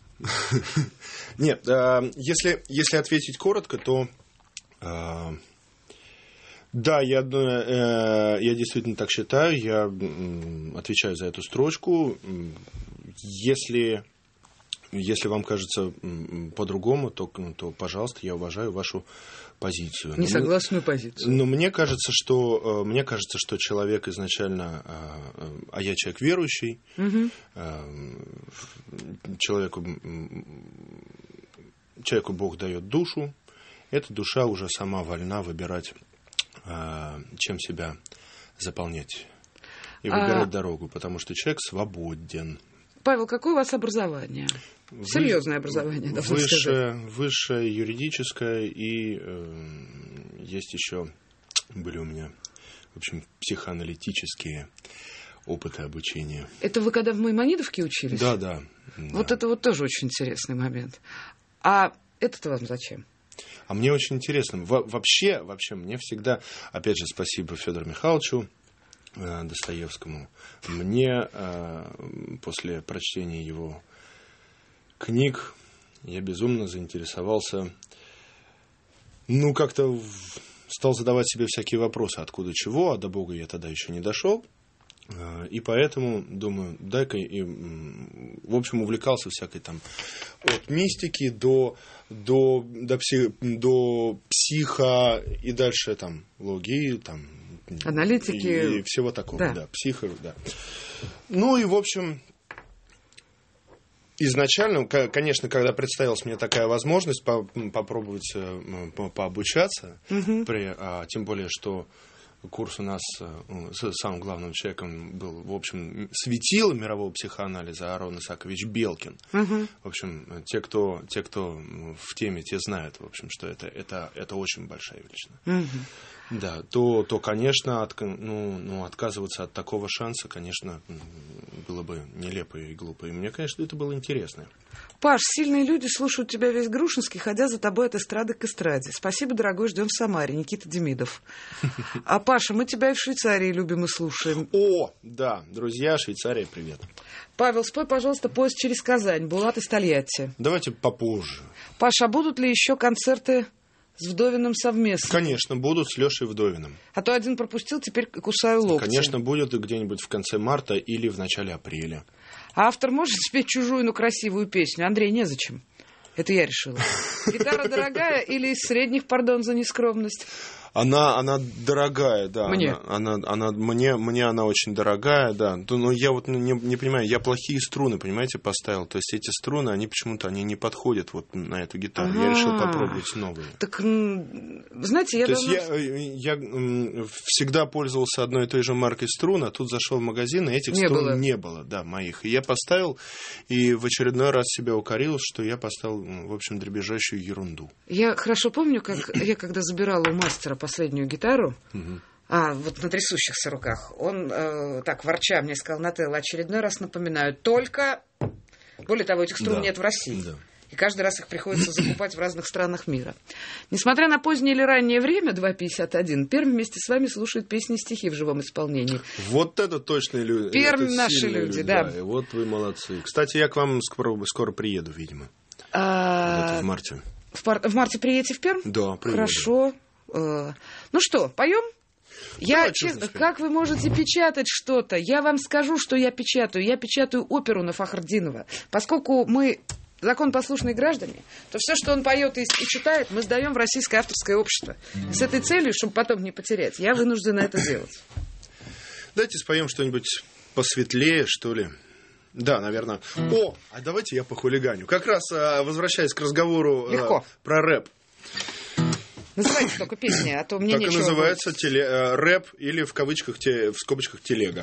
Нет, если, если ответить коротко, то да, я, я действительно так считаю, я отвечаю за эту строчку. Если, если вам кажется по-другому, то, то, пожалуйста, я уважаю вашу позицию. Несогласную позицию. Но мне кажется, что, мне кажется, что человек изначально, а я человек верующий, угу. человеку, человеку Бог дает душу, эта душа уже сама вольна выбирать, чем себя заполнять и выбирать а... дорогу, потому что человек свободен. Павел, какое у вас образование? Вы... Серьезное образование, должна высшее, сказать. Высшее юридическое, и э, есть еще, были у меня, в общем, психоаналитические опыты обучения. Это вы когда в Маймонидовке учились? Да, да. Вот да. это вот тоже очень интересный момент. А это-то вам зачем? А мне очень интересно. Во- вообще, вообще, мне всегда, опять же, спасибо Федору Михайловичу э, Достоевскому. Мне э, после прочтения его книг я безумно заинтересовался, ну, как-то стал задавать себе всякие вопросы, откуда чего, а до Бога я тогда еще не дошел. И поэтому, думаю, дай-ка, и, в общем, увлекался всякой там от мистики до, до, до, пси, до психо и дальше там логии, там, аналитики. И, и всего такого, да, да психо, да. Ну и, в общем, изначально, конечно, когда представилась мне такая возможность попробовать пообучаться, угу. при, а, тем более, что курс у нас с самым главным человеком был, в общем, светило мирового психоанализа Аарон Исаакович Белкин. Угу. В общем, те кто, те, кто в теме, те знают, в общем, что это, это, это очень большая величина. Угу. Да, то, то конечно, от, ну, ну, отказываться от такого шанса, конечно, было бы нелепо и глупо. И мне, конечно, это было интересно. Паш, сильные люди слушают тебя весь Грушинский, ходя за тобой от эстрады к эстраде. Спасибо, дорогой, ждем в Самаре. Никита Демидов. А, Паша, мы тебя и в Швейцарии любим и слушаем. О, да, друзья, Швейцария, привет. Павел, спой, пожалуйста, поезд через Казань. Булат из Тольятти. Давайте попозже. Паша, а будут ли еще концерты с Вдовиным совместно? Конечно, будут с Лешей Вдовиным. А то один пропустил, теперь кусаю локти. Конечно, будет где-нибудь в конце марта или в начале апреля. А автор может спеть чужую, но красивую песню? Андрей, незачем. Это я решила. Гитара дорогая или из средних, пардон за нескромность? Она, она дорогая, да. Мне? Она, она, она, мне, мне она очень дорогая, да. Но я вот не, не понимаю, я плохие струны, понимаете, поставил. То есть эти струны, они почему-то они не подходят вот на эту гитару. А-а-а. Я решил попробовать новые. Так, знаете, я То давно... есть я, я всегда пользовался одной и той же маркой струн, а тут зашел в магазин, и этих не струн было. не было, да, моих. И я поставил, и в очередной раз себя укорил, что я поставил, в общем, дребезжащую ерунду. Я хорошо помню, как я когда забирала у мастера последнюю гитару, угу. а вот на трясущихся руках, он э, так ворча мне сказал: Нателла, очередной раз напоминаю, только, более того, этих струн да. нет в России. Да. И каждый раз их приходится закупать в разных странах мира. Несмотря на позднее или раннее время, два пятьдесят один, Пермь вместе с вами слушает песни и стихи в живом исполнении. Вот это точные люди. Пермь это наши люди, люди, да. да. Вот вы молодцы. Кстати, я к вам скоро, скоро приеду, видимо. А... Это в марте. В, пар... в марте приедете в Пермь? Да, приеду. Хорошо. Ну что, поем? Я, честно, как вы можете печатать что-то? Я вам скажу, что я печатаю. Я печатаю оперу на Фахрдинова. Поскольку мы законопослушные граждане, то все, что он поет и, и читает, мы сдаем в Российское авторское общество. С этой целью, чтобы потом не потерять, я вынуждена это делать. Давайте споем что-нибудь посветлее, что ли. Да, наверное. О, а давайте я похулиганю. Как раз возвращаясь к разговору Легко. про рэп. Называйте только песни, а то мне так нечего. Так и называется теле, э, рэп или в кавычках, те, в скобочках телега.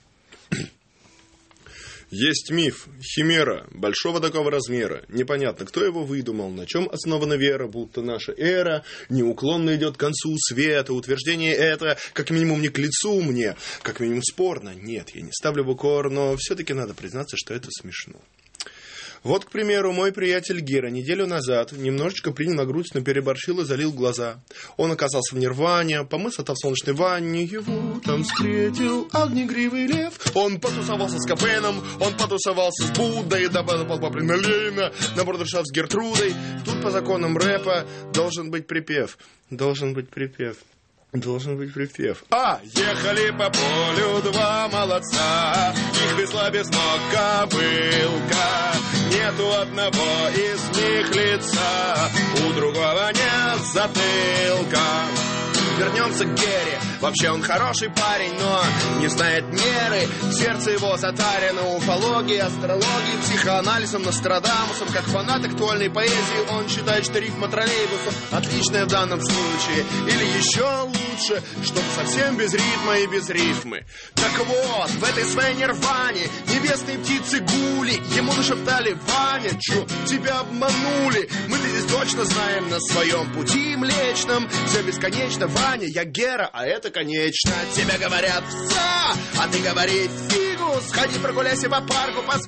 Есть миф, химера, большого такого размера. Непонятно, кто его выдумал, на чем основана вера, будто наша эра неуклонно идет к концу света. Утверждение это, как минимум, не к лицу мне, как минимум спорно. Нет, я не ставлю в укор, но все-таки надо признаться, что это смешно. Вот, к примеру, мой приятель Гера неделю назад немножечко принял на грудь, но переборщил и залил глаза. Он оказался в нирване, помылся-то в солнечной ванне, его там встретил огнегривый лев. Он потусовался с Капеном, он потусовался с Буддой, добавил полпапринолейна, на брудершафт с Гертрудой. Тут по законам рэпа должен быть припев, должен быть припев. Должен быть припев. А, ехали по полю два молодца, их везла без ног кобылка. Нету одного из них лица, у другого нет затылка. Вернемся к Гере. Вообще он хороший парень, но не знает меры. Сердце его затарено уфологией, астрологией, психоанализом, Нострадамусом. Как фанат актуальной поэзии, он считает, что рифма троллейбусом отличная в данном случае. Или еще лучше, чтобы совсем без ритма и без рифмы. Так вот, в этой своей нирване небесные птицы гули ему нашептали: Ваня, чё, тебя обманули. Мы-то здесь точно знаем на своем пути млечном. Все бесконечно, Ваня, я Гера, а это конечно. Тебе говорят «за», а ты говори «фигу». Сходи прогуляйся по парку, поспи,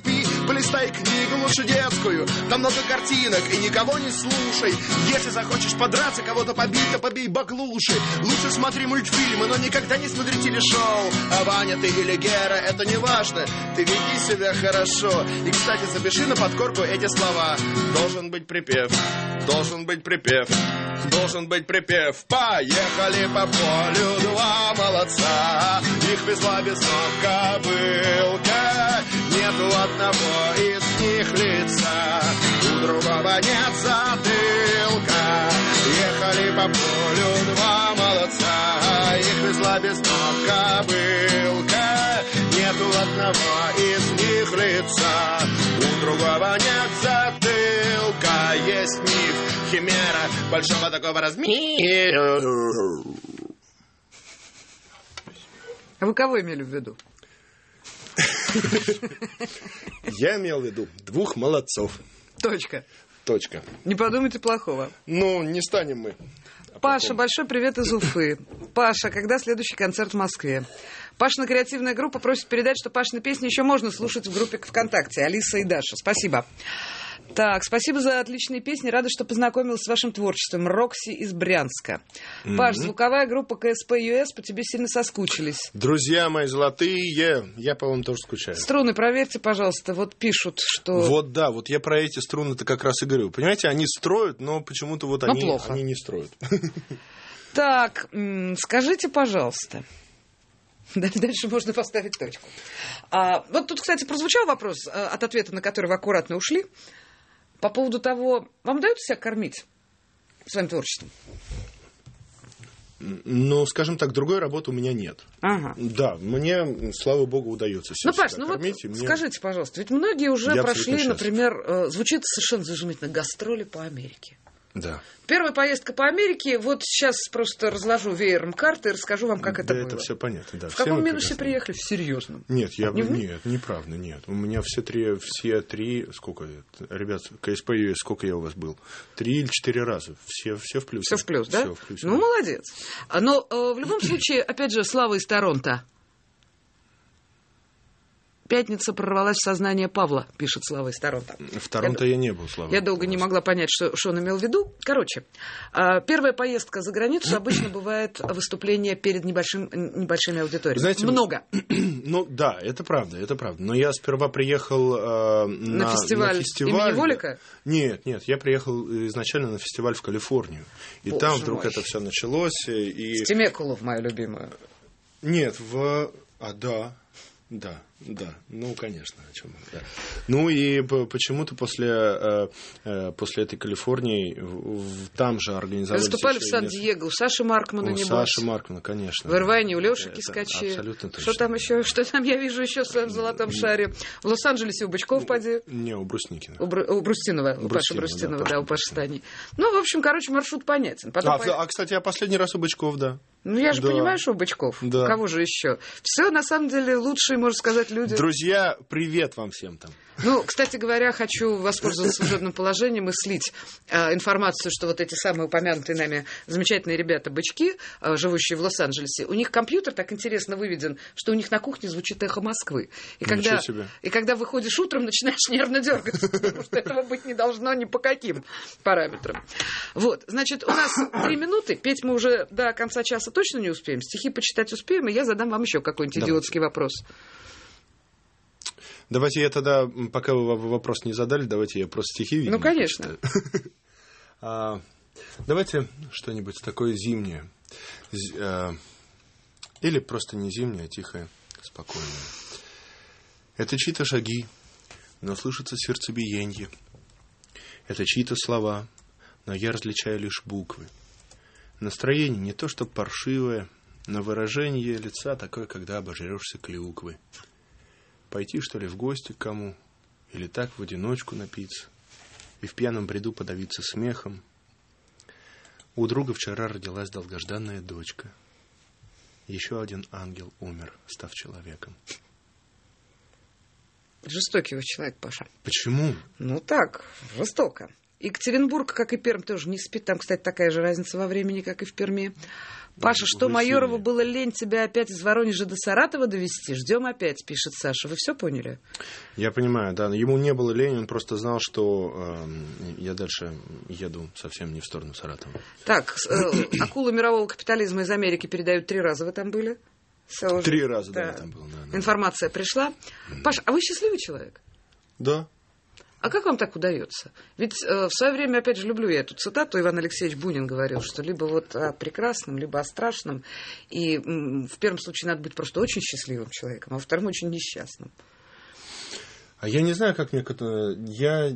Полистай книгу лучше детскую, там много картинок, и никого не слушай. Если захочешь подраться, кого-то побить, то побей баклуши. Лучше смотри мультфильмы, но никогда не смотри телешоу. А Ваня ты или Гера, это не важно, ты веди себя хорошо. И, кстати, запиши на подкорку эти слова. Должен быть припев, должен быть припев, должен быть припев. Поехали по полю два молодца, их везла без ног кобылка. Нету одного из них лица, у другого нет затылка. Ехали по полю два молодца, их везла без ног кобылка. Нету одного из них лица, у другого нет затылка. Есть миф, химера большого такого размера. А вы кого имели в виду? Я имел в виду двух молодцов. Точка. Точка. Не подумайте плохого. Ну, не станем мы. А Паша, потом... большой привет из Уфы. Паша, когда следующий концерт в Москве? Пашина креативная группа просит передать, что Пашины песни еще можно слушать в группе ВКонтакте. Алиса и Даша. Спасибо. Так, спасибо за отличные песни. Рада, что познакомилась с вашим творчеством. Рокси из Брянска. Mm-hmm. Паш, звуковая группа КСП ЮС по тебе сильно соскучились. Друзья мои золотые, я по вам тоже скучаю. Струны проверьте, пожалуйста. Вот пишут, что... Вот да, вот я про эти струны-то как раз и говорю. Понимаете, они строят, но почему-то вот они, они не строят. Так, скажите, пожалуйста... Дальше можно поставить точку. А, вот тут, кстати, прозвучал вопрос, от ответа на который вы аккуратно ушли, по поводу того, вам удается себя кормить своим творчеством? Ну, скажем так, другой работы у меня нет. Ага. Да, мне, слава богу, удается себя ну, Паш, ну кормить. Вот мне... скажите, пожалуйста, ведь многие уже Я прошли, например, звучит совершенно зажимительно, гастроли по Америке. Да. Первая поездка по Америке, вот сейчас просто разложу веером карты и расскажу вам, как это да, было. Это все понятно, да. В все каком минусе приехали? В серьезном? Нет, я не нет, неправда, нет. У меня все три, все три, сколько, ребят, КСП ЮС, сколько я у вас был? Три или четыре раза. Все, все в плюсе. Все в плюс, да? Все в плюсе. Ну, молодец. Но э, в любом случае, опять же, слава из Торонто. «Пятница прорвалась в сознание Павла», пишет Слава из Торонто. В Торонто я, я не был, Слава. Я долго не могла понять, что, что он имел в виду. Короче, первая поездка за границу обычно бывает выступление перед небольшим, небольшими аудиториями. Знаете, много. Ну, да, это правда, это правда. Но я сперва приехал э, на, на фестиваль, на фестиваль имени Волика? Нет, нет, я приехал изначально на фестиваль в Калифорнию. И Боже там вдруг мой. это все началось. И... В Темекулу, мою любимую. Нет, в... А, да... Да, да, ну, конечно, о чем да. Ну, и почему-то после, после этой Калифорнии там же организовали... Выступали в Сан-Диего, у Саши Маркмана, у небось. Саши Маркмана, конечно. В Ирвайне, у Лёши Кискачи. Абсолютно точно. Что там еще? Что там я вижу еще в своем золотом шаре? В Лос-Анджелесе у Бычков, поди. Не, у Брусникина. У, Бру... у Брустинова, у Паши Брустинова, да, да, у Паши Стани. Ну, в общем, короче, маршрут понятен. Потом а, по... а, кстати, я последний раз у Бычков, да. Ну, я же да. понимаю, что у Бычков. Да. У кого же еще? Все, на самом деле, лучшие, можно сказать, люди. Друзья, привет вам всем там. Ну, кстати говоря, хочу воспользоваться служебным положением и слить э, информацию, что вот эти самые упомянутые нами замечательные ребята-бычки, э, живущие в Лос-Анджелесе, у них компьютер так интересно выведен, что у них на кухне звучит эхо Москвы. И когда, и когда выходишь утром, начинаешь нервно дергаться, потому что этого быть не должно ни по каким параметрам. Вот, значит, у нас три минуты, петь мы уже до конца часа точно не успеем, стихи почитать успеем, и я задам вам еще какой-нибудь идиотский вопрос. Давайте я тогда, пока вы вопрос не задали, давайте я просто стихи видим. Ну, конечно. а, давайте что-нибудь такое зимнее. Или просто не зимнее, а тихое, спокойное. Это чьи-то шаги, но слышится сердцебиенье. Это чьи-то слова, но я различаю лишь буквы. Настроение не то что паршивое, но выражение лица такое, когда обожрешься клюквы. Пойти, что ли, в гости к кому? Или так в одиночку напиться? И в пьяном бреду подавиться смехом? У друга вчера родилась долгожданная дочка. Еще один ангел умер, став человеком. Жестокий вы человек, Паша. Почему? Ну так, жестоко. Екатеринбург, как и Пермь, тоже не спит. Там, кстати, такая же разница во времени, как и в Перми. Паша, что в эфире. Майорову было лень тебя опять из Воронежа до Саратова довести? Ждем опять, пишет Саша. Вы все поняли? Я понимаю, да. Ему не было лень, он просто знал, что э, я дальше еду совсем не в сторону Саратова. Так, э, акулы мирового капитализма из Америки передают три раза. Вы там были? Все уже. Три раза, да, да, я там был. Да, да. Информация пришла. Mm-hmm. Паш, а вы счастливый человек? Да. А как вам так удается? Ведь э, в свое время, опять же, люблю я эту цитату, Иван Алексеевич Бунин говорил, что либо вот о прекрасном, либо о страшном. И м, в первом случае надо быть просто очень счастливым человеком, а во втором очень несчастным. А я не знаю, как мне... Я...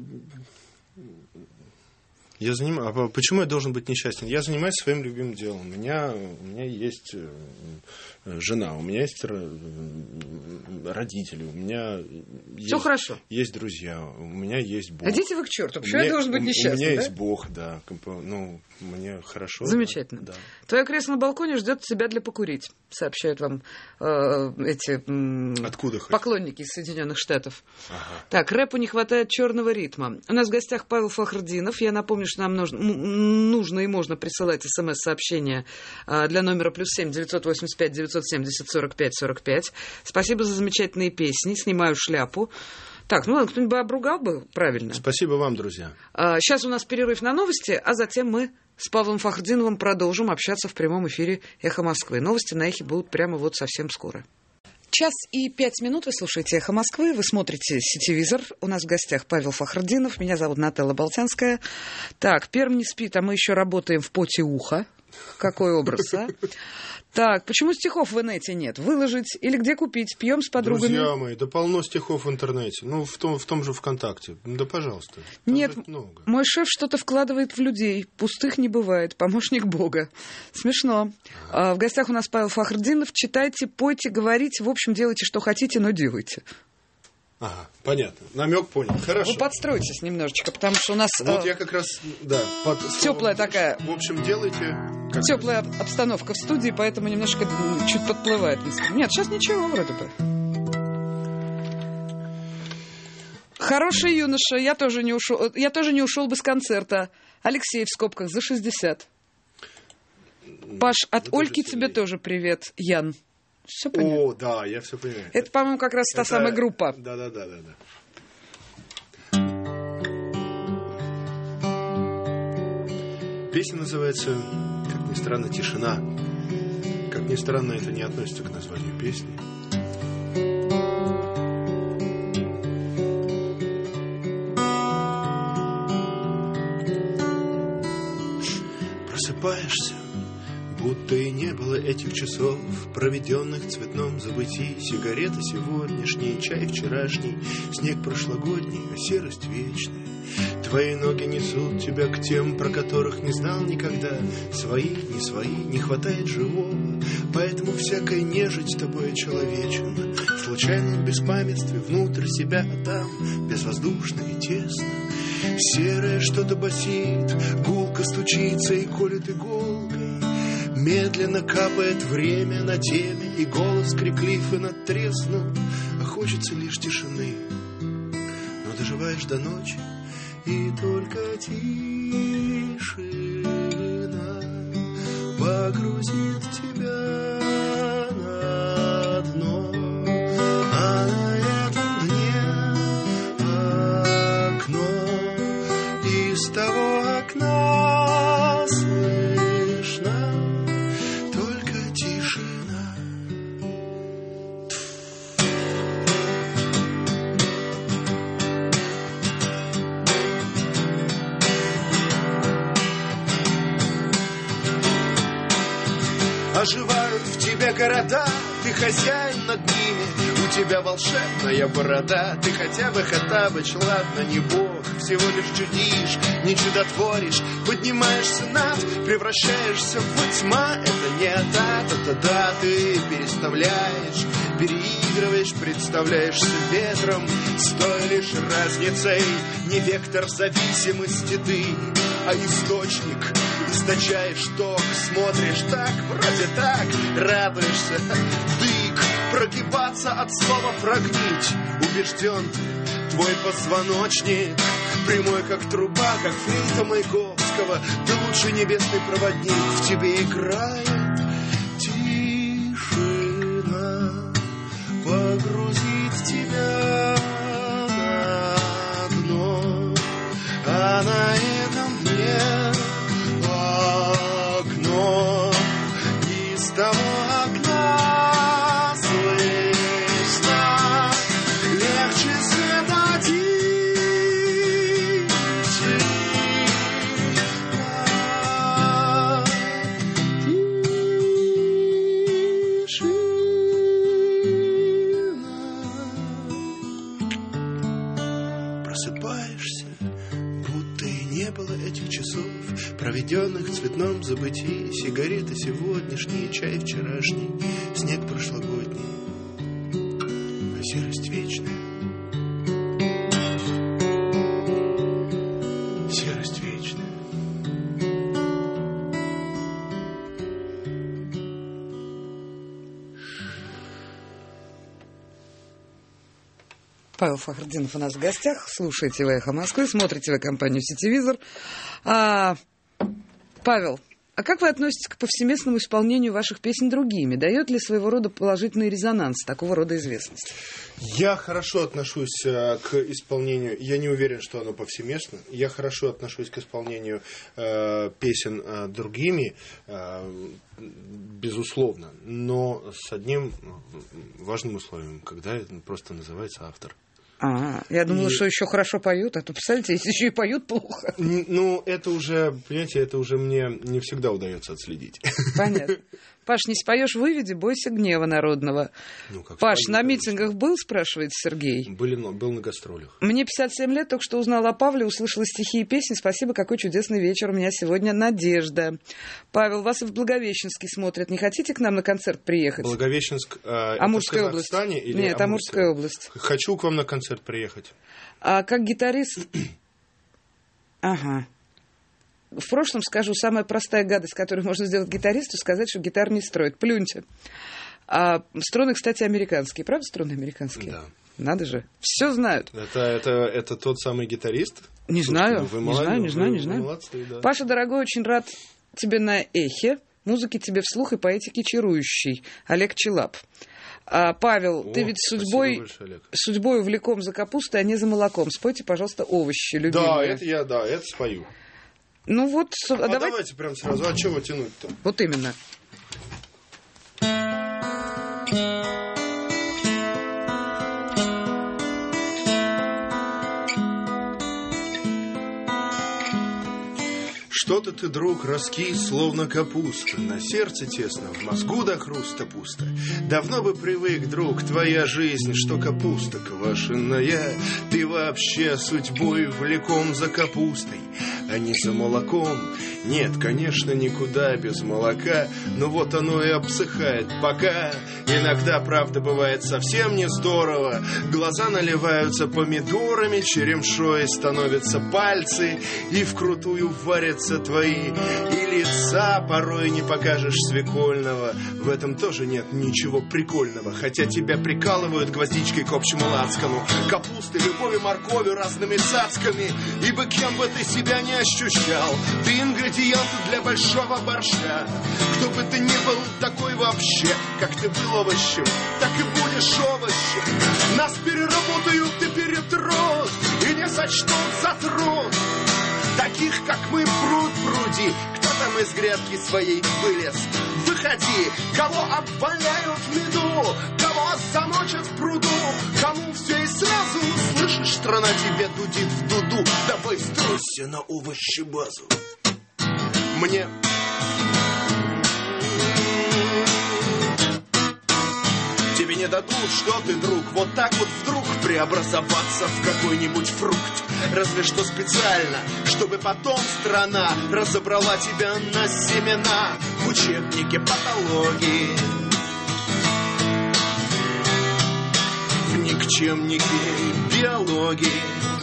Я занимаюсь... А почему я должен быть несчастен? Я занимаюсь своим любимым делом. У меня, у меня есть жена, у меня есть родители, у меня Все есть, хорошо. Есть друзья, у меня есть Бог. Идите вы к черту, почему я должен быть несчастным? У меня да? есть Бог, да. Ну, мне хорошо. Замечательно. Да. Твое кресло на балконе ждет тебя для покурить, сообщают вам э, эти м, Откуда поклонники из Соединенных Штатов. Ага. Так, рэпу не хватает черного ритма. У нас в гостях Павел Фахрдинов. Я напомню, что нам нужно, нужно и можно присылать смс-сообщения для номера плюс семь девятьсот восемьдесят пять девятьсот семьдесят сорок пять сорок пять. Спасибо за замечательные песни. Снимаю шляпу. Так, ну ладно, кто-нибудь бы обругал бы правильно. Спасибо вам, друзья. Сейчас у нас перерыв на новости, а затем мы с Павлом Фахрдиновым продолжим общаться в прямом эфире «Эхо Москвы». Новости на «Эхе» будут прямо вот совсем скоро. Час и пять минут вы слушаете «Эхо Москвы», вы смотрите «Сетевизор». У нас в гостях Павел Фахрдинов, меня зовут Нателла Болтянская. Так, Пермь не спит, а мы еще работаем в поте уха. Какой образ, а? Так, почему стихов в инете нет? Выложить или где купить? Пьем с подругами. Друзья мои, да полно стихов в интернете. Ну, в том, в том же ВКонтакте. Да, пожалуйста. Там нет, много. Мой шеф что-то вкладывает в людей. Пустых не бывает. Помощник Бога. Смешно. Ага. А, в гостях у нас Павел Фахрдинов. Читайте, пойте, говорите. В общем, делайте, что хотите, но делайте. Ага, понятно. Намек понял. Хорошо. Вы подстройтесь немножечко, потому что у нас... Вот э, я как раз, да, под теплая такая... В общем, делайте... Теплая раз. обстановка в студии, поэтому немножко чуть подплывает. Нет, сейчас ничего вроде бы. Хороший юноша, я тоже не ушел, я тоже не ушел бы с концерта. Алексей в скобках за шестьдесят. Паш, от Вы Ольки тоже тебе тоже привет, Ян. Все понятно? О, да, я все понимаю. Это, по-моему, как раз та Это... самая группа. Да, да, да, да, да. Песня называется, как ни странно, «Тишина». Как ни странно, это не относится к названию песни. Просыпаешься, будто и не было этих часов, проведенных в цветном забытии. Сигарета сегодняшний, чай вчерашний, снег прошлогодний, а серость вечная. Твои ноги несут тебя к тем, про которых не знал никогда. Свои, не свои, не хватает живого, поэтому всякая нежить тобой очеловечена. В случайном беспамятстве внутрь себя, а там безвоздушно и тесно. Серое что-то басит, гулко стучится и колет иголкой. Медленно капает время на теме, и голос криклив и надтреснут. А хочется лишь тишины, но доживаешь до ночи, и только тишина погрузит тебя на дно. А на этом дне окно, из того окна слышно только тишина. Оживают в тебе города, ты хозяин над ними, у тебя волшебная борода, ты хотя бы Хоттабыч, ладно, не бог, всего лишь чудишь, не чудотворишь, поднимаешься над, превращаешься в тьма, это не та, то-то да, ты переставляешь, переигрываешь, представляешься ветром, с той лишь разницей, не вектор зависимости ты, а источник. Источаешь ток, смотришь так, вроде так, радуешься, дык, прогибаться от слова прогнить. Убежден ты, твой позвоночник прямой, как труба, как флейта Маяковского. Ты лучший небесный проводник, в тебе играет светом мне окно, из того окна слышно легче света тишина. Просыпаешься, будто и не было этих часов, проведенных в цветном забытии, сигареты сегодняшние, чай вчерашний, снег прошлогодний, а серость вечная. Серость вечная. Павел Фахрутдинов у нас в гостях. Слушаете вы «Эхо Москвы», смотрите вы компанию «Сетевизор». А, Павел, а как вы относитесь к повсеместному исполнению ваших песен другими? Дает ли своего рода положительный резонанс такого рода известности? Я хорошо отношусь э, к исполнению, я не уверен, что оно повсеместно, я хорошо отношусь к исполнению э, песен э, другими, э, безусловно, но с одним важным условием, когда это просто называется автор. А, я думала, и... что еще хорошо поют, а то, представляете, если еще и поют плохо. Ну, это уже, понимаете, это уже мне не всегда удается отследить. Понятно. Паш, не споешь, выведи, бойся гнева народного. Ну, как Паш, спою, на митингах был, спрашивает Сергей? Были, но, был на гастролях. Мне пятьдесят семь лет, только что узнала о Павле, услышала стихи и песни. Спасибо, какой чудесный вечер у меня сегодня. Надежда. Павел, вас и в Благовещенске смотрят. Не хотите к нам на концерт приехать? Благовещенск, э, Амурская область. Или Нет, Амурская область. Хочу к вам на концерт приехать. А как гитарист... Ага. В прошлом, скажу, самая простая гадость, которую можно сделать гитаристу, сказать, что гитар не строит. Плюньте. А струны, кстати, американские. Правда, струны американские? Да. Надо же. Все знают. Это, это, это тот самый гитарист? Не знаю. Вы не молодцы, знаю, не знаю, вы, не знаю. Молодцы, да. Паша, дорогой, очень рад тебе на эхе. Музыки тебе вслух и поэтики чарующий. Олег Челап. А, Павел, О, ты ведь судьбой, большое, судьбой увлеком за капустой, а не за молоком. Спойте, пожалуйста, овощи, любимые. Да, это я, да, это спою. Ну вот, а, а давай... давайте прям сразу, а чего тянуть-то? Вот именно. Что-то ты, друг, раскис, словно капуста, на сердце тесно, в мозгу до хруста пусто. Давно бы привык, друг, твоя жизнь, что капуста квашеная. Ты вообще судьбой влеком за капустой, а не за молоком. Нет, конечно, никуда без молока, но вот оно и обсыхает пока. Иногда, правда, бывает совсем не здорово. Глаза наливаются помидорами, черемшой становятся пальцы, и вкрутую варятся твои, и лица порой не покажешь свекольного. В этом тоже нет ничего прикольного, хотя тебя прикалывают гвоздичкой к общему лацкану, капустой, любовью, морковью, разными цацками. Ибо кем бы ты себя не ощущал, ты ингредиент для большого борща. Кто бы ты ни был такой вообще, как ты был овощем, так и будешь овощем. Нас переработают и перетрут, и не сочтут за труд. Таких, как мы, пруд пруди. Кто там из грядки своей вылез? Выходи. Кого обваляют в меду, кого замочат в пруду, кому все и сразу. Слышишь, страна тебе дудит в дуду. Давай стройся на овощебазу. Мне... Тебе не дадут, что ты, друг, вот так вот вдруг преобразоваться в какой-нибудь фрукт. Разве что специально, чтобы потом страна разобрала тебя на семена в учебнике патологии, в никчемнике биологии.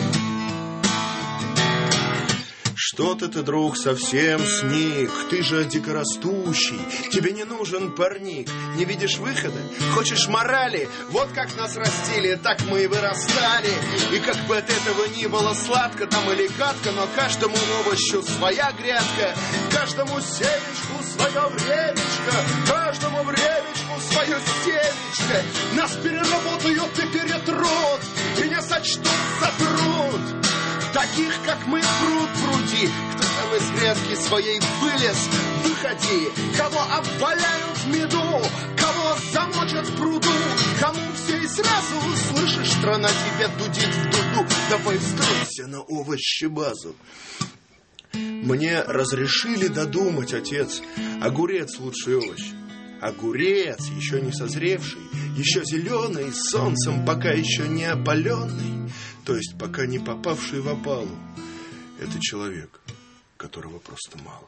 Что-то ты, друг, совсем сник, ты же дикорастущий, тебе не нужен парник. Не видишь выхода? Хочешь морали? Вот как нас растили, так мы и вырастали. И как бы от этого ни было сладко там или гадко, но каждому овощу своя грядка, каждому семечку свое времечко, каждому времечку свое семечко. Нас переработают и перетрут, и не сочтут за труд. таких, как мы, пруд пруди. Кто-то из грядки своей вылез, выходи. Кого обваляют в меду, кого замочат в пруду, кому все и сразу, слышишь, страна тебе дудит в дуду. Давай стройся на овощебазу. Мне разрешили додумать, отец, огурец лучший овощ. Огурец, еще не созревший, еще зеленый, солнцем пока еще не опаленный, то есть пока не попавший в опалу. Это человек, которого просто мало.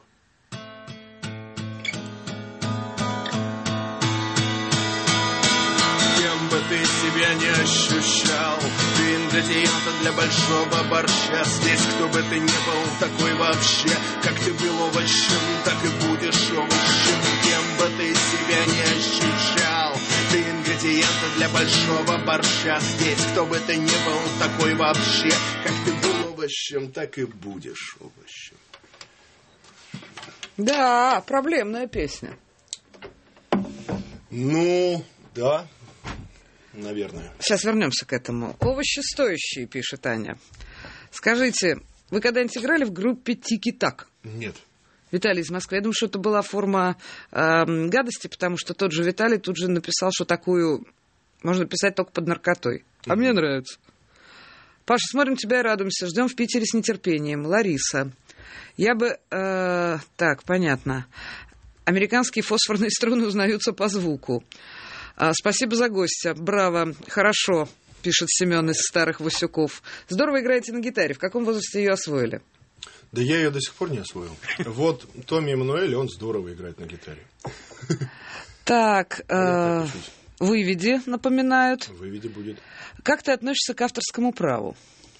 Кем бы ты себя не ощущал, ты ингредиента для большого борща. Здесь кто бы ты ни был, такой вообще, как ты был овощем, так и будешь овощем. Кем бы ты себя не ощущал, ты ингредиента для большого борща. Здесь кто бы ты ни был, такой вообще, как ты был овощем, так и будешь овощем. Да, проблемная песня. Ну, да. Наверное. Сейчас вернемся к этому. Овощи стоящие, пишет Аня. Скажите, вы когда-нибудь играли в группе Тики-Так? Нет. Виталий из Москвы. Я думаю, что это была форма э, гадости, потому что тот же Виталий тут же написал, что такую можно писать только под наркотой. А mm-hmm. мне нравится. Паша, смотрим тебя и радуемся. Ждем в Питере с нетерпением. Лариса. Я бы... Э, так, понятно. Американские фосфорные струны узнаются по звуку. Спасибо за гостя. Браво. Хорошо, пишет Семен из Старых Васюков. Здорово играете на гитаре. В каком возрасте ее освоили? Да я ее до сих пор не освоил. Вот Томми Эммануэль, он здорово играет на гитаре. Так, выведи, напоминают. Выведи будет. Как ты относишься к авторскому праву?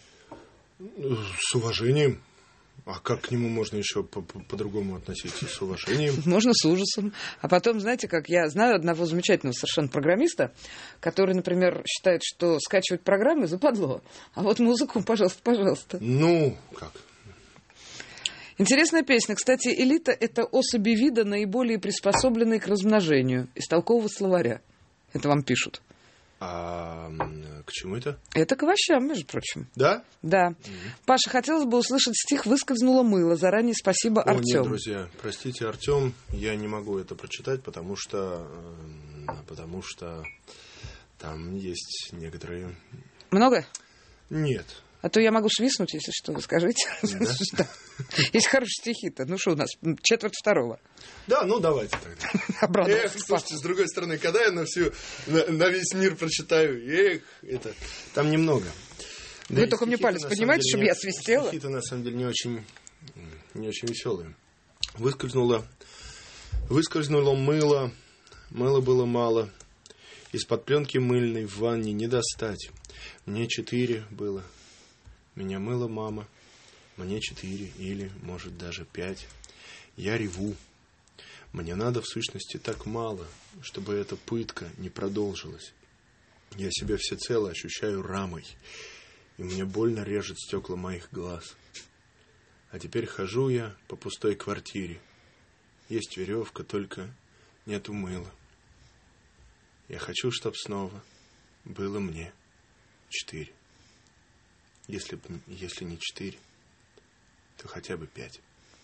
С уважением. А как к нему можно еще по- по- по-другому относиться? С уважением? Можно с ужасом. А потом, знаете, как я знаю одного замечательного совершенно программиста, который, например, считает, что скачивать программы западло. А вот музыку, пожалуйста, пожалуйста. Ну, как? Интересная песня. Кстати, элита — это особи вида, наиболее приспособленные к размножению. Из толкового словаря. Это вам пишут. А к чему это? Это к овощам, между прочим. Да? Да. Угу. Паша, хотелось бы услышать стих «Выскользнуло мыло». Заранее спасибо, О, Артем. Нет, друзья, простите, Артем, я не могу это прочитать, потому что, потому что там есть некоторые... Много? Нет. А то я могу свистнуть, если что, вы скажите. Да? Есть хорошие стихи-то. Ну что у нас, четверть второго. Да, ну давайте тогда. Эх, слушайте, с другой стороны, когда я на всю, на, на весь мир прочитаю, эх, это, там немного. Вы да, только мне палец поднимаете, чтобы я свистела? Стихи-то на самом деле не очень, не очень веселые. Выскользнуло, выскользнуло мыло, мыла было мало. Из-под пленки мыльной в ванне не достать. Мне четыре было. Меня мыла мама. Мне четыре или, может, даже пять. Я реву. Мне надо, в сущности, так мало, чтобы эта пытка не продолжилась. Я себя всецело ощущаю рамой, и мне больно режет стекла моих глаз. А теперь хожу я по пустой квартире. Есть веревка, только нету мыла. Я хочу, чтоб снова было мне четыре. Если, если не четыре, то хотя бы пять.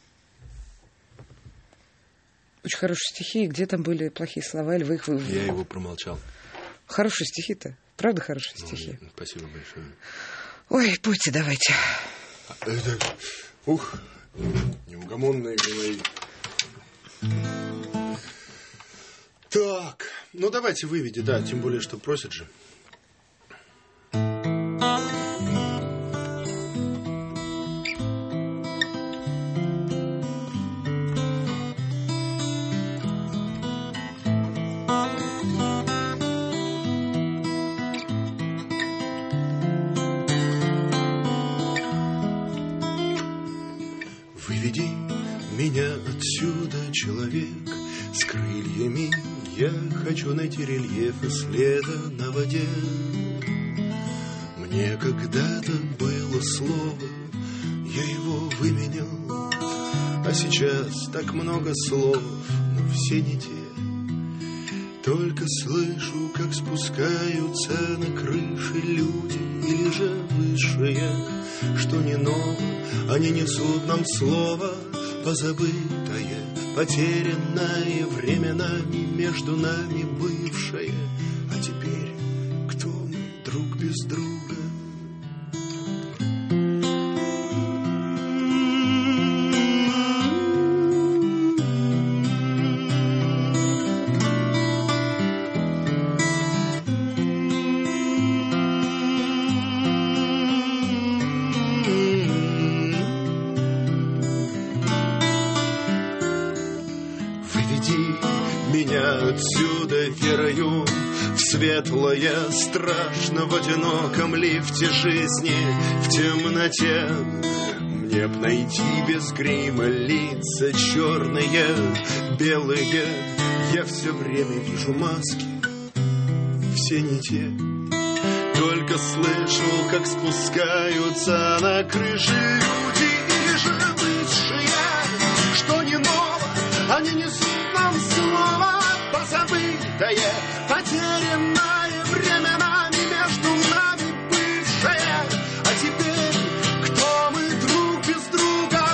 Очень хорошие стихи. Где там были плохие слова? Или вы их... Я его промолчал. Хорошие стихи-то. Правда хорошие ну, стихи? Спасибо большое. Ой, пойте, давайте. Это... Ух, неугомонные мои. Так, ну давайте выведи, да, тем более, что просят же. Выведи меня отсюда, человек, с крыльями. Я хочу найти рельефы следа на воде. Мне когда-то было слово, я его выменял, а сейчас так много слов, но все не те. Только слышу, как спускаются на крыши люди или же высшие, что не ново, они несут нам слово позабытое, потерянное временами между нами бывшее. А теперь кто мы друг без друга? Отсюда верою в светлое, страшно в одиноком лифте жизни, в темноте. Мне б найти без грима лица черные, белые. Я все время вижу маски, все не те. Только слышу, как спускаются на крыши люди или же высшие, что не ново, они несут нам слово позабытое, потерянное временами между нами бывшее. А теперь кто мы друг без друга?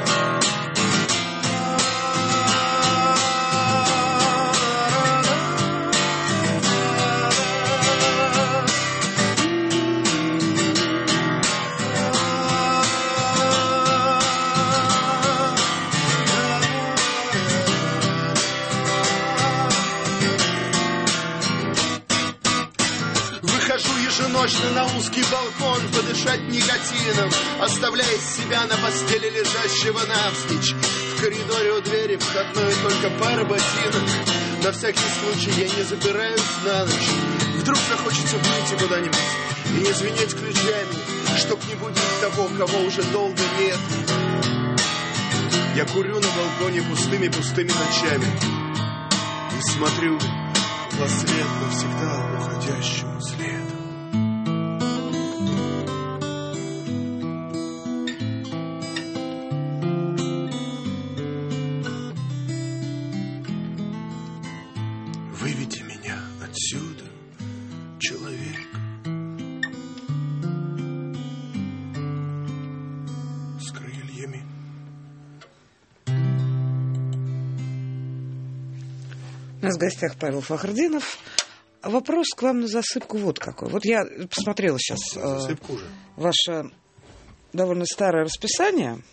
Еженочно на узкий балкон подышать никотином, оставляя себя на постели лежащего навзничь. В коридоре у двери входной только пара ботинок. На всякий случай я не запираюсь на ночь. Вдруг захочется выйти куда-нибудь и не звенеть ключами, чтоб не будить того, кого уже долго нет. Я курю на балконе пустыми-пустыми ночами и смотрю во свет навсегда уходящему следу. Выведи меня отсюда, человек, с крыльями. У нас в гостях Павел Фахрдинов. Вопрос к вам на засыпку вот какой. Вот я посмотрела сейчас э, ваше довольно старое расписание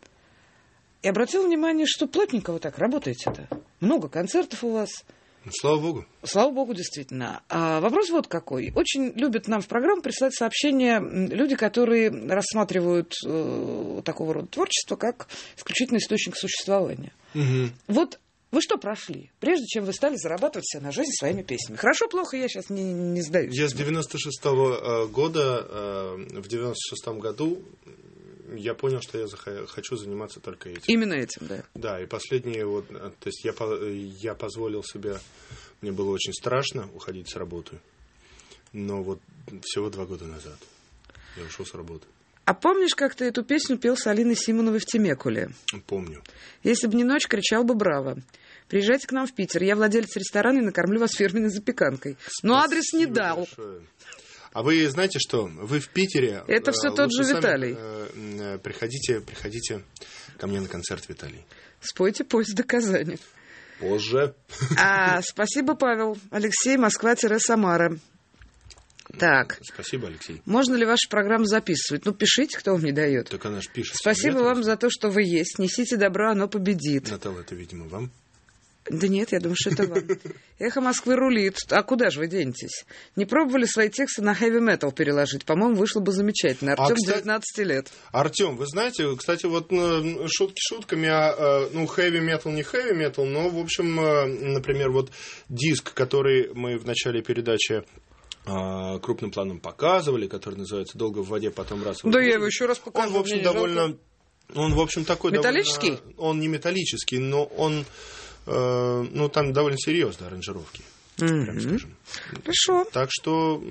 и обратила внимание, что плотненько вы так работаете-то. Много концертов у вас. Слава богу. Слава богу, действительно. А вопрос вот какой. Очень любят нам в программу присылать сообщения люди, которые рассматривают э, такого рода творчество как исключительный источник существования. Угу. Вот вы что прошли, прежде чем вы стали зарабатывать себе на жизнь своими песнями? Хорошо, плохо, я сейчас не, не сдаюсь. Я с девяносто шестого года, э, в девяносто шестом году я понял, что я зах- хочу заниматься только этим. Именно этим, да. Да, и последние вот, то есть я, я позволил себе, мне было очень страшно уходить с работы, но вот всего два года назад я ушел с работы. А помнишь, как ты эту песню пел с Алиной Симоновой в Темекуле? Помню. Если бы не ночь, кричал бы «Браво!». Приезжайте к нам в Питер, я владелец ресторана и накормлю вас фирменной запеканкой. Но адрес не дал. Большое. А вы знаете что? Вы в Питере. Это все тот же сами, Виталий. Э, приходите, приходите ко мне на концерт, Виталий. Спойте поезд до Казани. Позже. А, спасибо, Павел. Алексей, Москва-Самара. Так. Спасибо, Алексей. Можно ли вашу программу записывать? Ну, пишите, кто вам не дает. Так она же пишет. Спасибо вам за то, что вы есть. Несите добро, оно победит. Наталья, это, видимо, вам? Да нет, я думаю, что это вам. Эхо Москвы рулит. А куда же вы денетесь? Не пробовали свои тексты на хэви-метал переложить? По-моему, вышло бы замечательно. Артем, а, кстати, девятнадцать лет. Артем, вы знаете, кстати, вот шутки шутками, а, ну, хэви-метал не хэви-метал, но, в общем, например, вот диск, который мы в начале передачи крупным планом показывали, который называется «Долго в воде, потом раз». Да, я его еще раз покажу. Он, в общем, довольно... Он, в общем, такой... Металлический? Довольно, он не металлический, но он... Э, ну, там довольно серьезные аранжировки, mm-hmm. прям скажем. Хорошо. Так что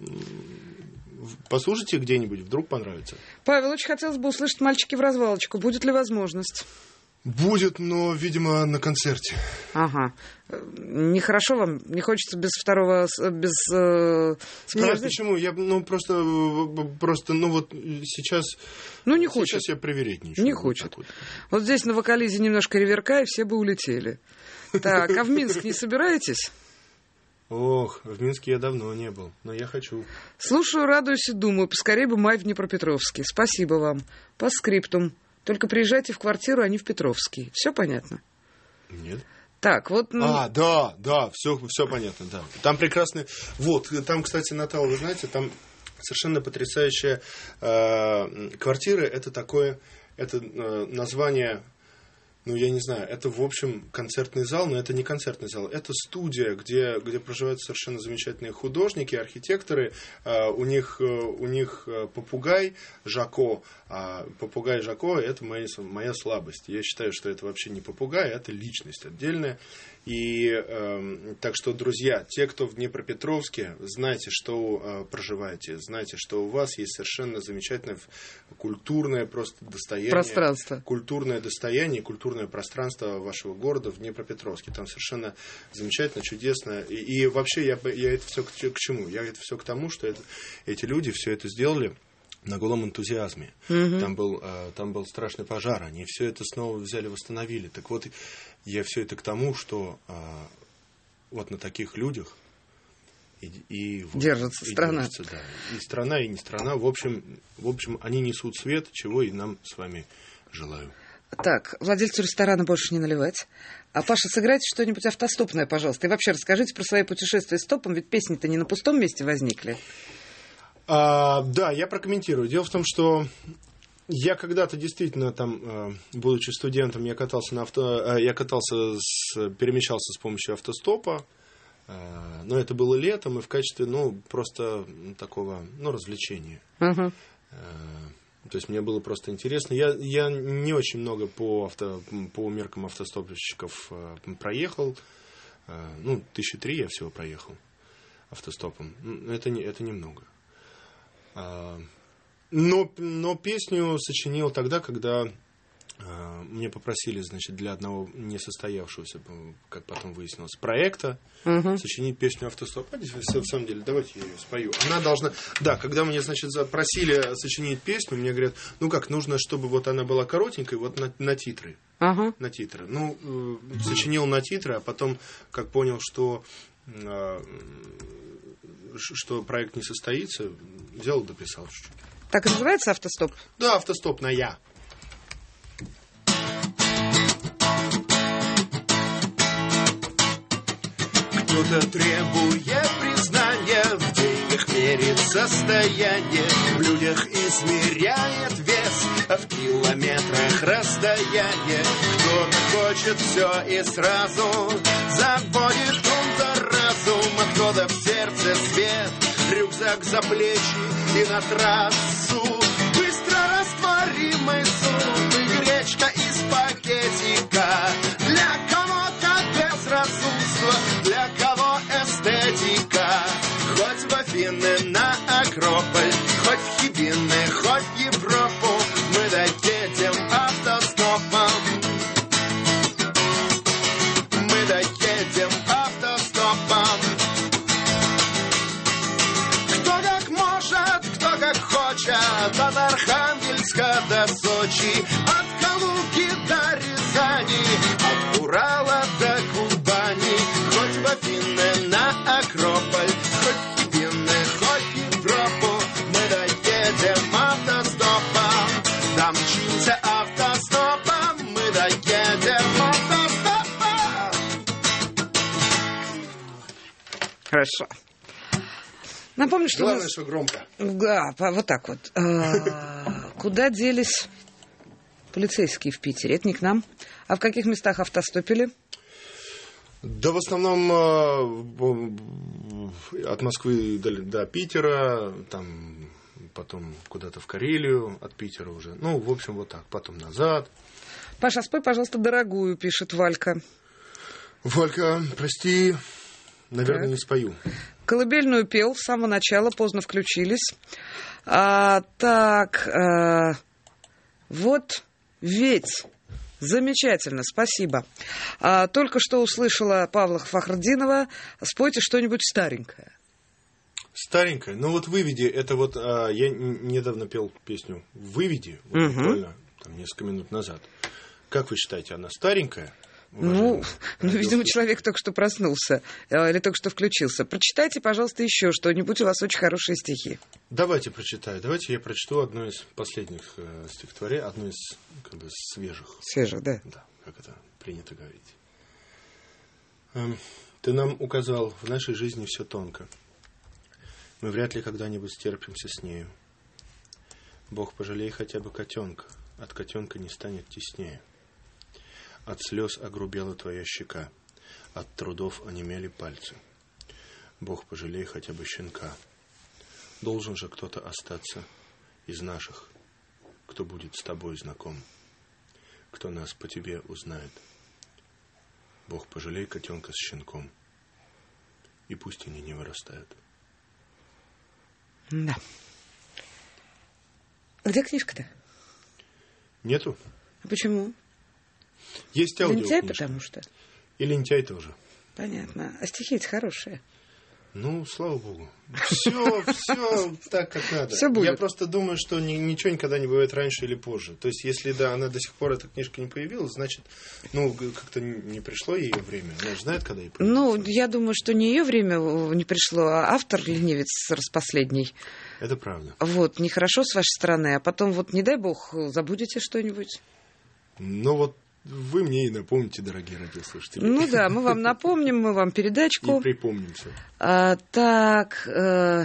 послушайте где-нибудь, вдруг понравится. Павел, очень хотелось бы услышать «Мальчики в развалочку». Будет ли возможность? Будет, но, видимо, на концерте. Ага. Нехорошо вам? Не хочется без второго... без э, Нет, почему? Я, ну, просто, просто, ну, вот сейчас... Ну, не хочет. Сейчас я привередничаю. Не вот хочет. Вот. вот здесь на вокализе немножко реверка, и все бы улетели. Так, а в Минск не собираетесь? Ох, в Минске я давно не был, но я хочу. Слушаю, радуюсь и думаю, поскорее бы май в Днепропетровске. Спасибо вам. По скриптум. Только приезжайте в квартиру, а не в Петровский. Все понятно? Нет. Так, вот... Ну... А, да, да, все, все понятно, да. Там прекрасный... Вот, там, кстати, Наталья, вы знаете, там совершенно потрясающая э, квартира. Это такое... Это э, название... Ну, я не знаю, это, в общем, концертный зал, но это не концертный зал. Это студия, где, где проживают совершенно замечательные художники, архитекторы. Uh, у них, uh, у них uh, попугай Жако. А попугай Жако – это моя, моя слабость. Я считаю, что это вообще не попугай, это личность отдельная. И э, так что, друзья, те, кто в Днепропетровске, знайте, что э, проживаете, знайте, что у вас есть совершенно замечательное культурное просто достояние. Пространство. Культурное достояние, культурное пространство вашего города в Днепропетровске. Там совершенно замечательно, чудесно. И, и вообще я, я это все к, к чему? Я это все к тому, что это, эти люди все это сделали на голом энтузиазме. Mm-hmm. Там был, э, там был страшный пожар, они все это снова взяли, восстановили. Так вот, я все это к тому, что э, вот на таких людях и, и, держится и страна. Держится, да. И страна, и не страна. В общем, в общем, они несут свет, чего и нам с вами желаю. Так, владельцу ресторана больше не наливать. А, Паша, сыграйте что-нибудь автостопное, пожалуйста. И вообще расскажите про свои путешествия стопом, ведь песни-то не на пустом месте возникли. А, да, я прокомментирую. Дело в том, что я когда-то действительно там, будучи студентом, я катался на авто, я катался, с, перемещался с помощью автостопа, но это было летом и в качестве, ну, просто такого, ну, развлечения. Uh-huh. То есть мне было просто интересно. Я, я не очень много по, авто, по меркам автостопщиков проехал, ну, тысячи три я всего проехал автостопом. Это, не, это немного. Но, но песню сочинил тогда, когда э, мне попросили, значит, для одного несостоявшегося, как потом выяснилось, проекта uh-huh. сочинить песню «Автостоп». А, в самом деле, давайте я ее спою. Она должна... Да, когда мне, значит, запросили сочинить песню, мне говорят, ну как, нужно, чтобы вот она была коротенькой, вот на, на титры. Uh-huh. На титры. Ну, э, сочинил на титры, а потом, как понял, что... Э, что проект не состоится, взял и дописал чуть-чуть. Так и называется «Автостоп»? Да, «Автостоп» на «я». Кто-то требует признания, в деньгах мерит состояние, в людях измеряет вес, а в километрах расстояние. Кто-то хочет все и сразу, заводит ум-то разум, а кто-то в сердце свет, рюкзак за плечи и на трассу. Быстро растворимый суп и гречка из пакетика. Для кого-то безрассудство, для кого эстетика. Хоть в Афины на Акрополь, хоть в Хибины, хоть в Европу, мы доедем автостопом. Мы доедем автостопом. Кто как может, кто как хочет, от Архангельска до Сочи, от Калуги до Рязани, от Урала до Кубани, хоть в Афины на Акрополь, хоть в Хибины, хоть в Европу, мы доедем автостопом. Да мчимся автостопом, мы доедем автостопом. Хорошо. Напомню, что... Главное, нас... что громко. Да, вот так вот. Куда делись полицейские в Питере? Это не к нам. А в каких местах автостопили? Да в основном от Москвы до, до Питера, там потом куда-то в Карелию, от Питера уже. Ну, в общем, вот так. Потом назад. Паша, спой, пожалуйста, «Дорогую», пишет Валька. Валька, прости, наверное, так. не спою. Колыбельную пел с самого начала, поздно включились. А, так, а, вот ведь Замечательно, спасибо. А, только что услышала Павла Фахрдинова. Спойте что-нибудь старенькое. Старенькое? Ну вот «Выведи», это вот, а, я недавно пел песню «Выведи», вот, угу. буквально там, несколько минут назад. Как вы считаете, она старенькая? Ну, ну, видимо, человек только что проснулся или только что включился. Прочитайте, пожалуйста, еще что-нибудь. У вас очень хорошие стихи. Давайте прочитаю. Давайте я прочту одно из последних э, стихотворений, одно из как бы, свежих. Свежих, да? Да, как это принято говорить. Эм, ты нам указал, в нашей жизни все тонко. Мы вряд ли когда-нибудь стерпимся с нею. Бог, пожалей хотя бы котенка. От котенка не станет теснее. От слез огрубела твоя щека, от трудов онемели пальцы. Бог, пожалей хотя бы щенка. Должен же кто-то остаться из наших, кто будет с тобой знаком, кто нас по тебе узнает. Бог, пожалей котенка с щенком, и пусть они не вырастают. Да. Где книжка-то? Нету. А почему? Есть аудиокнижка. Лентяй, потому что? И лентяй тоже. Понятно. А стихи-то хорошие. Ну, слава богу. Все, все так, как надо. Все будет. Я просто думаю, что ни, ничего никогда не бывает раньше или позже. То есть, если, да, она до сих пор, эта книжка не появилась, значит, ну, как-то не пришло ее время. Она же знает, когда ей появилась. Ну, я думаю, что не ее время не пришло, а автор, ленивец распоследний. Это правда. Вот, нехорошо с вашей стороны, а потом, вот, не дай бог, забудете что-нибудь. Ну, вот, вы мне и напомните, дорогие радиослушатели. Ну да, мы вам напомним, мы вам передачку. И припомним все. А, так, э,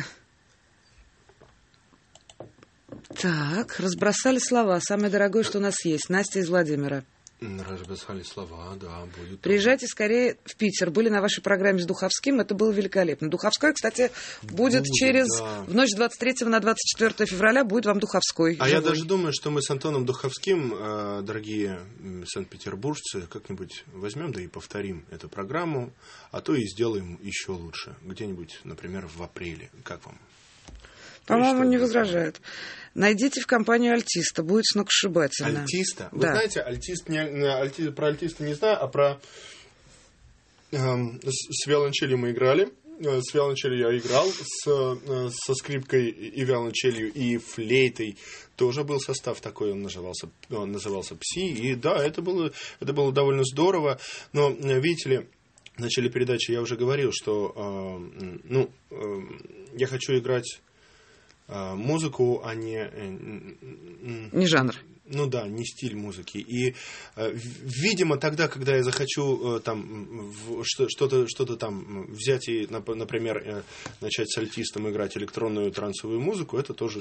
так, разбросали слова. Самое дорогое, что у нас есть. Настя из Владимира. Разбросали слова, да, будет. Приезжайте скорее в Питер. Были на вашей программе с Духовским, это было великолепно. Духовской, кстати, будет, будет через, да. в ночь с двадцать третьего на двадцать четвёртое февраля будет вам Духовской. А живой. Я даже думаю, что мы с Антоном Духовским, дорогие санкт-петербуржцы, как-нибудь возьмем, да и повторим эту программу, а то и сделаем еще лучше. Где-нибудь, например, в апреле. Как вам? По-моему, не возражают. Найдите в компанию альтиста, будет сногсшибательно. Альтиста? Вы да. знаете, альтист, не, альти, про альтиста не знаю, а про э, с, с виолончелью мы играли. С виолончелью я играл, с, со скрипкой и виолончелью, и флейтой тоже был состав такой, он назывался, он назывался «Пси». И да, это было, это было довольно здорово. Но, видите ли, в начале передачи я уже говорил, что э, ну, э, я хочу играть музыку, а не... Не жанр. Ну да, не стиль музыки. И, видимо, тогда, когда я захочу там, что-то, что-то там взять и, например, начать с альтистом играть электронную трансовую музыку, это тоже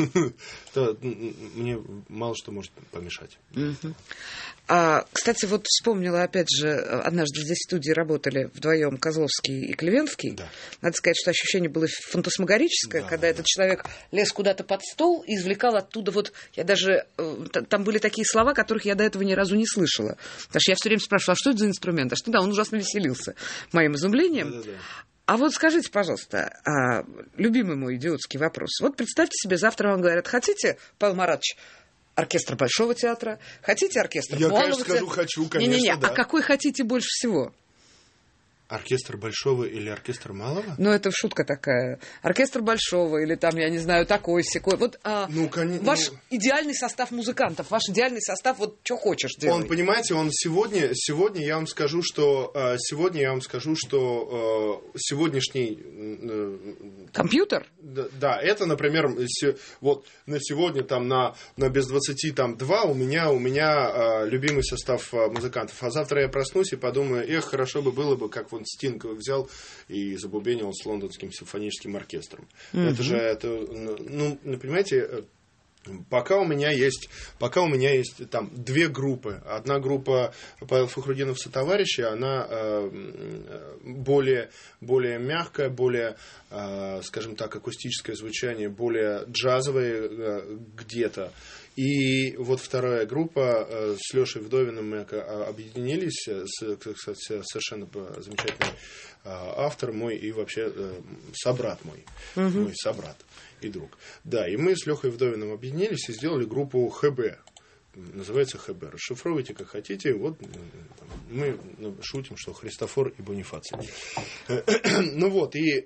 мне мало что может помешать. А, кстати, вот вспомнила, опять же, однажды здесь в студии работали вдвоем Козловский и Клевенский. Да. Надо сказать, что ощущение было фантасмагорическое, да, когда да. этот человек лез куда-то под стол и извлекал оттуда вот... Я даже... Там были такие слова, которых я до этого ни разу не слышала. Потому что я все время спрашивала, а что это за инструмент? А что? Да, он ужасно веселился моим изумлением. Да, да, да. А вот скажите, пожалуйста, а, любимый мой идиотский вопрос. Вот представьте себе, завтра вам говорят, хотите, Павел Маратович, оркестр Большого театра, хотите оркестр Я, Малого конечно, театра? скажу, хочу, конечно, Не-не-не, да. А какой хотите больше всего? Оркестр Большого или оркестр Малого? Ну, это шутка такая. Оркестр Большого или там, я не знаю, такой-сякой. Вот а, ну, кон... ваш ну... идеальный состав музыкантов, ваш идеальный состав, вот что хочешь делай. Он, понимаете, он сегодня, сегодня я вам скажу, что сегодня я вам скажу, что сегодняшний... Компьютер? Да, да, это, например, вот на сегодня там на, на без двадцати там два у меня, у меня любимый состав музыкантов. А завтра я проснусь и подумаю, эх, хорошо бы было бы, как вот Стинг взял и забубенил с лондонским симфоническим оркестром. Mm-hmm. Это же, это, ну, понимаете, пока у меня есть, пока у меня есть там две группы. Одна группа Павел Фахрудинов сотоварищи, она э, более, более мягкая, более, э, скажем так, акустическое звучание, более джазовое э, где-то. И вот вторая группа э, с Лешей Вдовиным мы объединились, с, кстати, совершенно замечательный э, автор мой и вообще э, собрат мой, угу. мой собрат и друг. Да, и мы с Лехой Вдовиным объединились и сделали группу ХБ. называется ХБ. Расшифровывайте как хотите. Вот мы шутим, что Христофор и Бонифаций. Ну вот, и...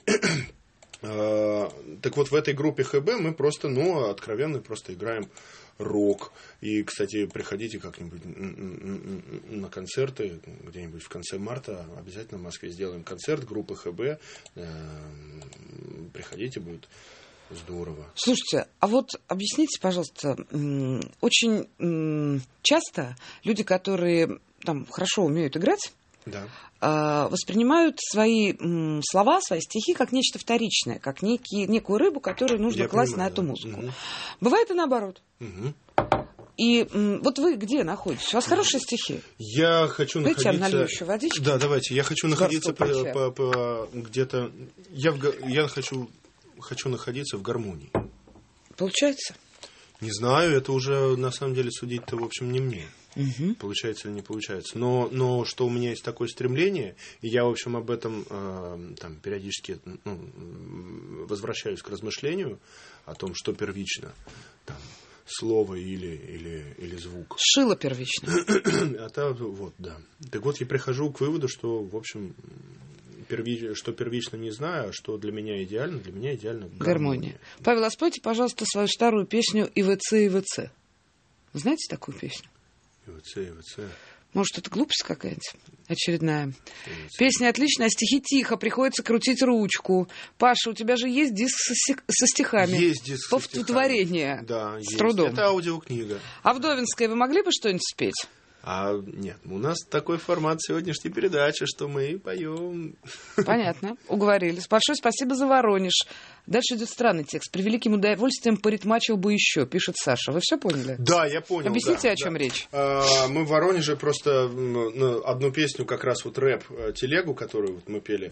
Так вот, в этой группе ХБ мы просто, ну, откровенно просто играем рок. И, кстати, приходите как-нибудь на концерты, где-нибудь в конце марта. Обязательно в Москве сделаем концерт группы ХБ. Приходите, будет здорово. Слушайте, а вот объясните, пожалуйста, очень часто люди, которые там хорошо умеют играть, да. воспринимают свои м, слова, свои стихи как нечто вторичное, как некий, некую рыбу, которую нужно Я класть понимаю, на эту да. музыку. Угу. Бывает и наоборот. Угу. И м, вот вы где находитесь? У вас хорошие стихи? Я хочу Дайте находиться... я налью еще водички. Да, давайте. Я хочу С находиться по, горстку по, по, где-то... Я, в, га- я хочу, хочу находиться в гармонии. Получается? Не знаю, это уже на самом деле судить-то, в общем, не мне. Угу. Получается или не получается. Но, но что у меня есть такое стремление, и я, в общем, об этом э, там, периодически ну, возвращаюсь к размышлению о том, что первично, там, слово или, или, или звук. Шило первично. А то, вот, да. Так вот, я прихожу к выводу, что, в общем, перви... что первично не знаю, а что для меня идеально, для меня идеально гармония. Гармония. Павел, а спойте, пожалуйста, свою старую песню «ИВЦ, ИВЦ». Знаете такую песню? ИВЦ, ИВЦ. Может, это глупость какая-нибудь очередная? ИВЦ. Песня отличная, а стихи тихо, приходится крутить ручку. Паша, у тебя же есть диск со, стих... со стихами? Есть диск со стихами. Повторение. Да, с есть. трудом. Это аудиокнига. А Вдовинская вы могли бы что-нибудь спеть? А нет, у нас такой формат сегодняшней передачи, что мы поем. Понятно, уговорились. Большое спасибо за Воронеж. Дальше идет странный текст. При великим удовольствием поритмачил бы еще, пишет Саша. Вы все поняли? Да, я понял. Объясните, да, о чем да. речь. А, мы в Воронеже просто ну, одну песню, как раз вот рэп телегу, которую вот мы пели,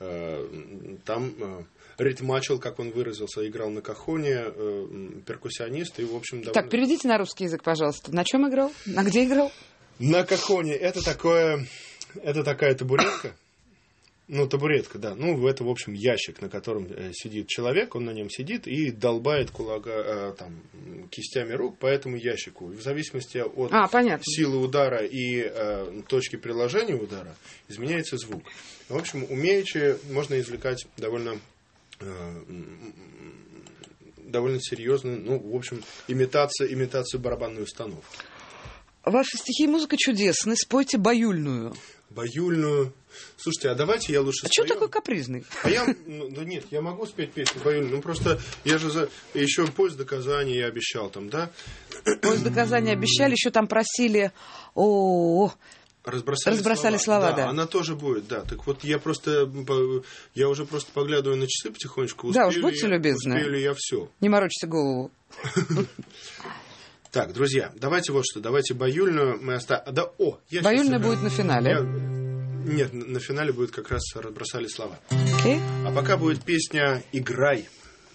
там ритмачил, как он выразился, играл на кахоне, перкуссионист и, в общем, довольно... Так, переведите на русский язык, пожалуйста. На чем играл? На где играл? На кахоне. Это такое, это такая табуретка. Ну, табуретка, да. Ну, это, в общем, ящик, на котором сидит человек, он на нем сидит и долбает кулага, там, кистями рук по этому ящику. И в зависимости от а, силы удара и э, точки приложения удара изменяется звук. В общем, умеючи, можно извлекать довольно, э, довольно серьезную, ну, в общем, имитация, имитацию барабанной установки. Ваши стихи и музыка чудесны. Спойте баюльную. Баюльную. Слушайте, а давайте я лучше а спою. А что такой капризный? А я, ну, да нет, я могу спеть песню баюльную. Ну, просто я же за... еще поезд до Казани я обещал там, да? Поезд до Казани обещали, еще там просили... О-о-о. Разбросали, Разбросали слова, слова да, да. Она тоже будет, да. Так вот, я просто... Я уже просто поглядываю на часы потихонечку. Да, уж будьте любезны. Успею ли я все? Не морочьте голову. Так, друзья, давайте вот что, давайте баюльную мы оставим. Да, о, я баюльная сейчас... будет на финале. Я... Нет, на финале будет как раз разбросали слова. Okay. А пока будет песня «Играй».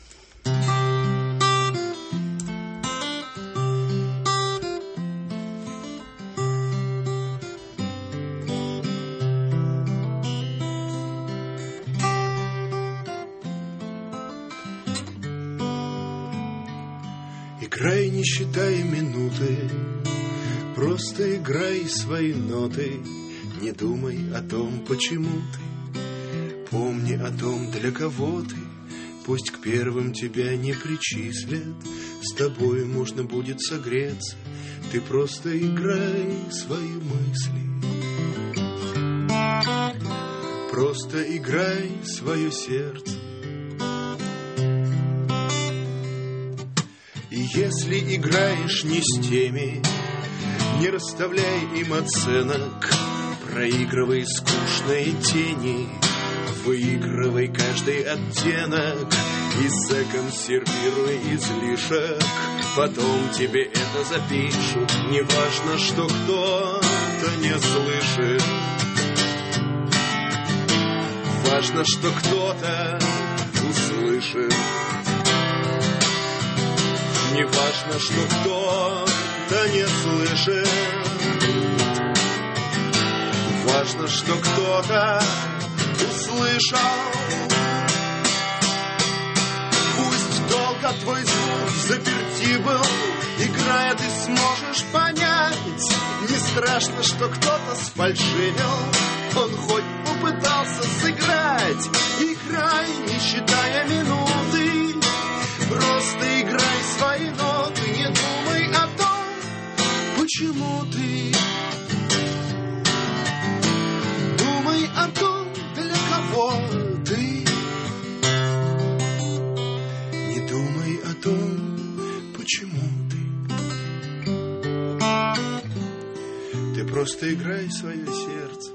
Играй, не считай минуты, просто играй свои ноты. Не думай о том, почему ты, помни о том, для кого ты. Пусть к первым тебя не причислят, с тобой можно будет согреться. Ты просто играй свои мысли, просто играй свое сердце. И если играешь не с теми, не расставляй им оценок, проигрывай скучные тени, выигрывай каждый оттенок и законсервируй излишек. Потом тебе это запишут, неважно, что кто-то не слышит. Важно, что кто-то услышит. Неважно, что кто-то не слышит. Важно, что кто-то услышал. Пусть долго твой звук заперти был, играй. играя, ты сможешь понять. Не страшно, что кто-то сфальшивил, он хоть попытался сыграть. Играй, не считая минуты, просто играй свои ноты. Не думай о том, почему ты. Думай о том, для кого ты. Не думай о том, почему ты. Ты просто играй свое сердце.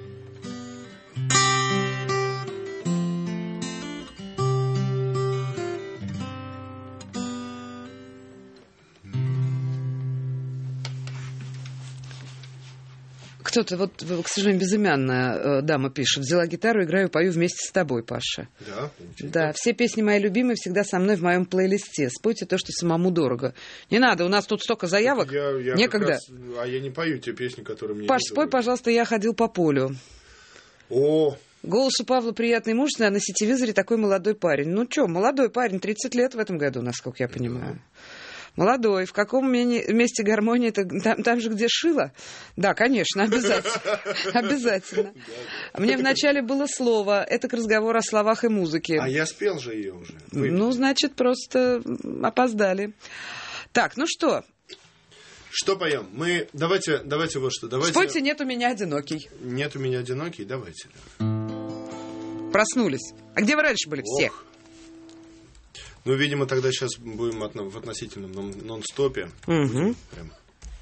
Кто-то, вот, к сожалению, безымянная э, дама пишет. Взяла гитару, играю, пою вместе с тобой, Паша. Да? Да, все песни мои любимые всегда со мной в моем плейлисте. Спойте то, что самому дорого. Не надо, у нас тут столько заявок. Я, я Некогда. Раз, а я не пою те песни, которые мне Паш, не спой, дорого. пожалуйста, «Я ходил по полю». О! Голос у Павла приятный, мужественный, а на сетевизоре такой молодой парень. Ну что, молодой парень, тридцать лет в этом году, насколько я понимаю. Да. Молодой. В каком месте гармонии? Там, там же, где шило? Да, конечно, обязательно. Обязательно. Мне вначале было слово. Это к разговору о словах и музыке. А я спел же ее уже. Ну, значит, просто опоздали. Так, ну что? Что поем? Мы... Давайте, давайте вот что. Давайте... Спойте «Нет у меня одинокий». «Нет у меня одинокий», давайте. Проснулись. А где вы раньше были все? Ох. Ну, видимо, тогда сейчас будем в относительном нон-стопе. Угу. Прям.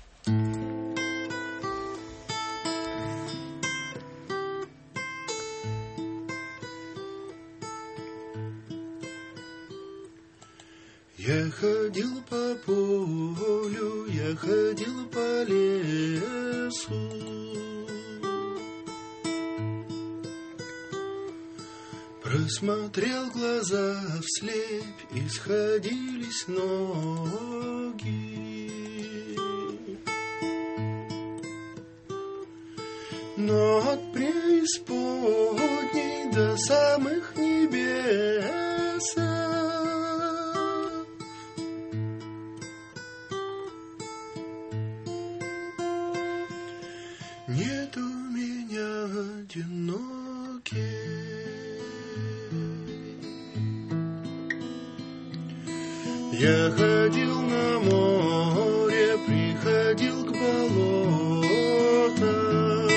Я ходил по полю, я ходил по лесу. Просмотрел глаза вслепь, и сходились ноги. Но от преисподней до самых небес нет у меня одиноких. Я ходил на море, приходил к болотам.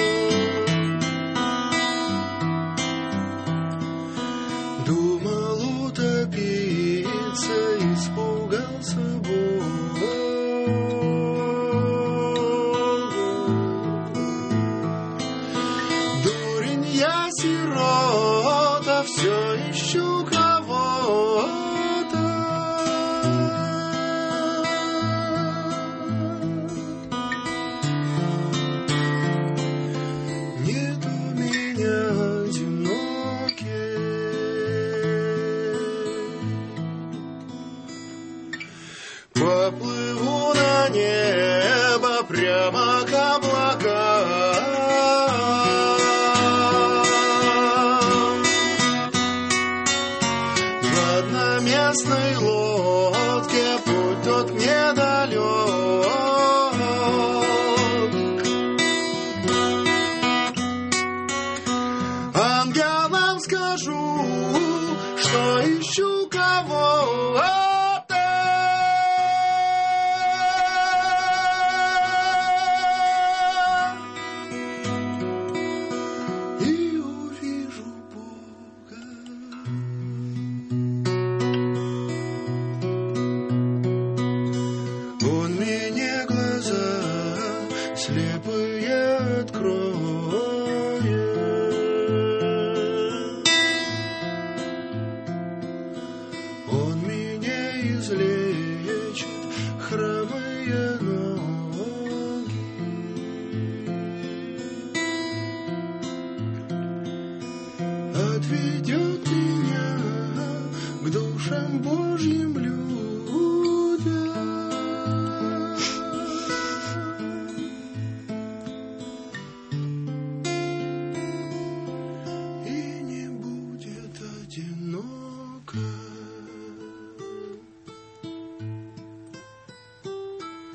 Думал утопиться, испугался Бога. Дурень я, сирота, все ищу кого-то. Поплыву на небо прямо к облакам. В одноместной лодке путь тот недалек. Ангелам скажу, что ищу кого. Отведет меня к душам Божьим людям. И не будет одиноко.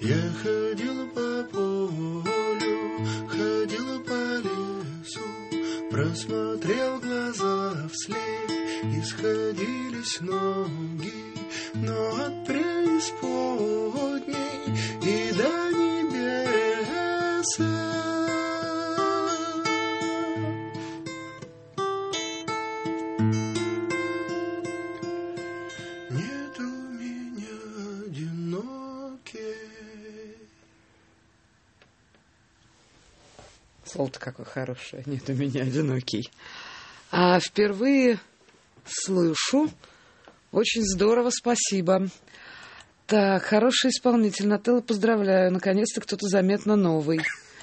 Я ходила по полю, ходила по лесу, просмотрел глаза вслед, и сходились ноги, но от преисподней и до небеса. Нет у меня одинокий. Слово-то какое хорошее. Нет у меня одинокий. А впервые слышу. Очень здорово, спасибо. Так, хороший исполнитель. Нателла, поздравляю. Наконец-то кто-то заметно новый.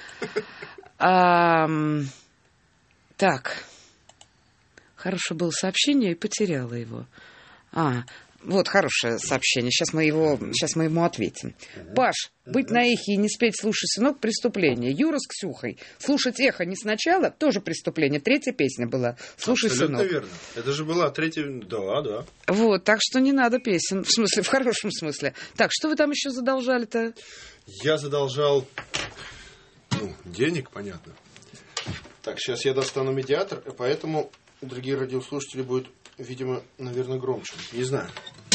А, так. Хорошее было сообщение, и потеряла его. А, вот хорошее сообщение. Сейчас мы, его, сейчас мы ему ответим. Паш, быть на эхе и не спеть «Слушай, сынок» — преступление. Юра с Ксюхой. Слушать эхо не сначала — тоже преступление. Третья песня была «Слушай, Абсолютно сынок». Верно. Это же была третья... Да, да. Вот, так что не надо песен. В смысле, в хорошем смысле. Так, что вы там еще задолжали-то? Я задолжал... Ну, денег, понятно. Так, сейчас я достану медиатор, поэтому, дорогие радиослушатели, будет, видимо, наверное, громче. Не знаю.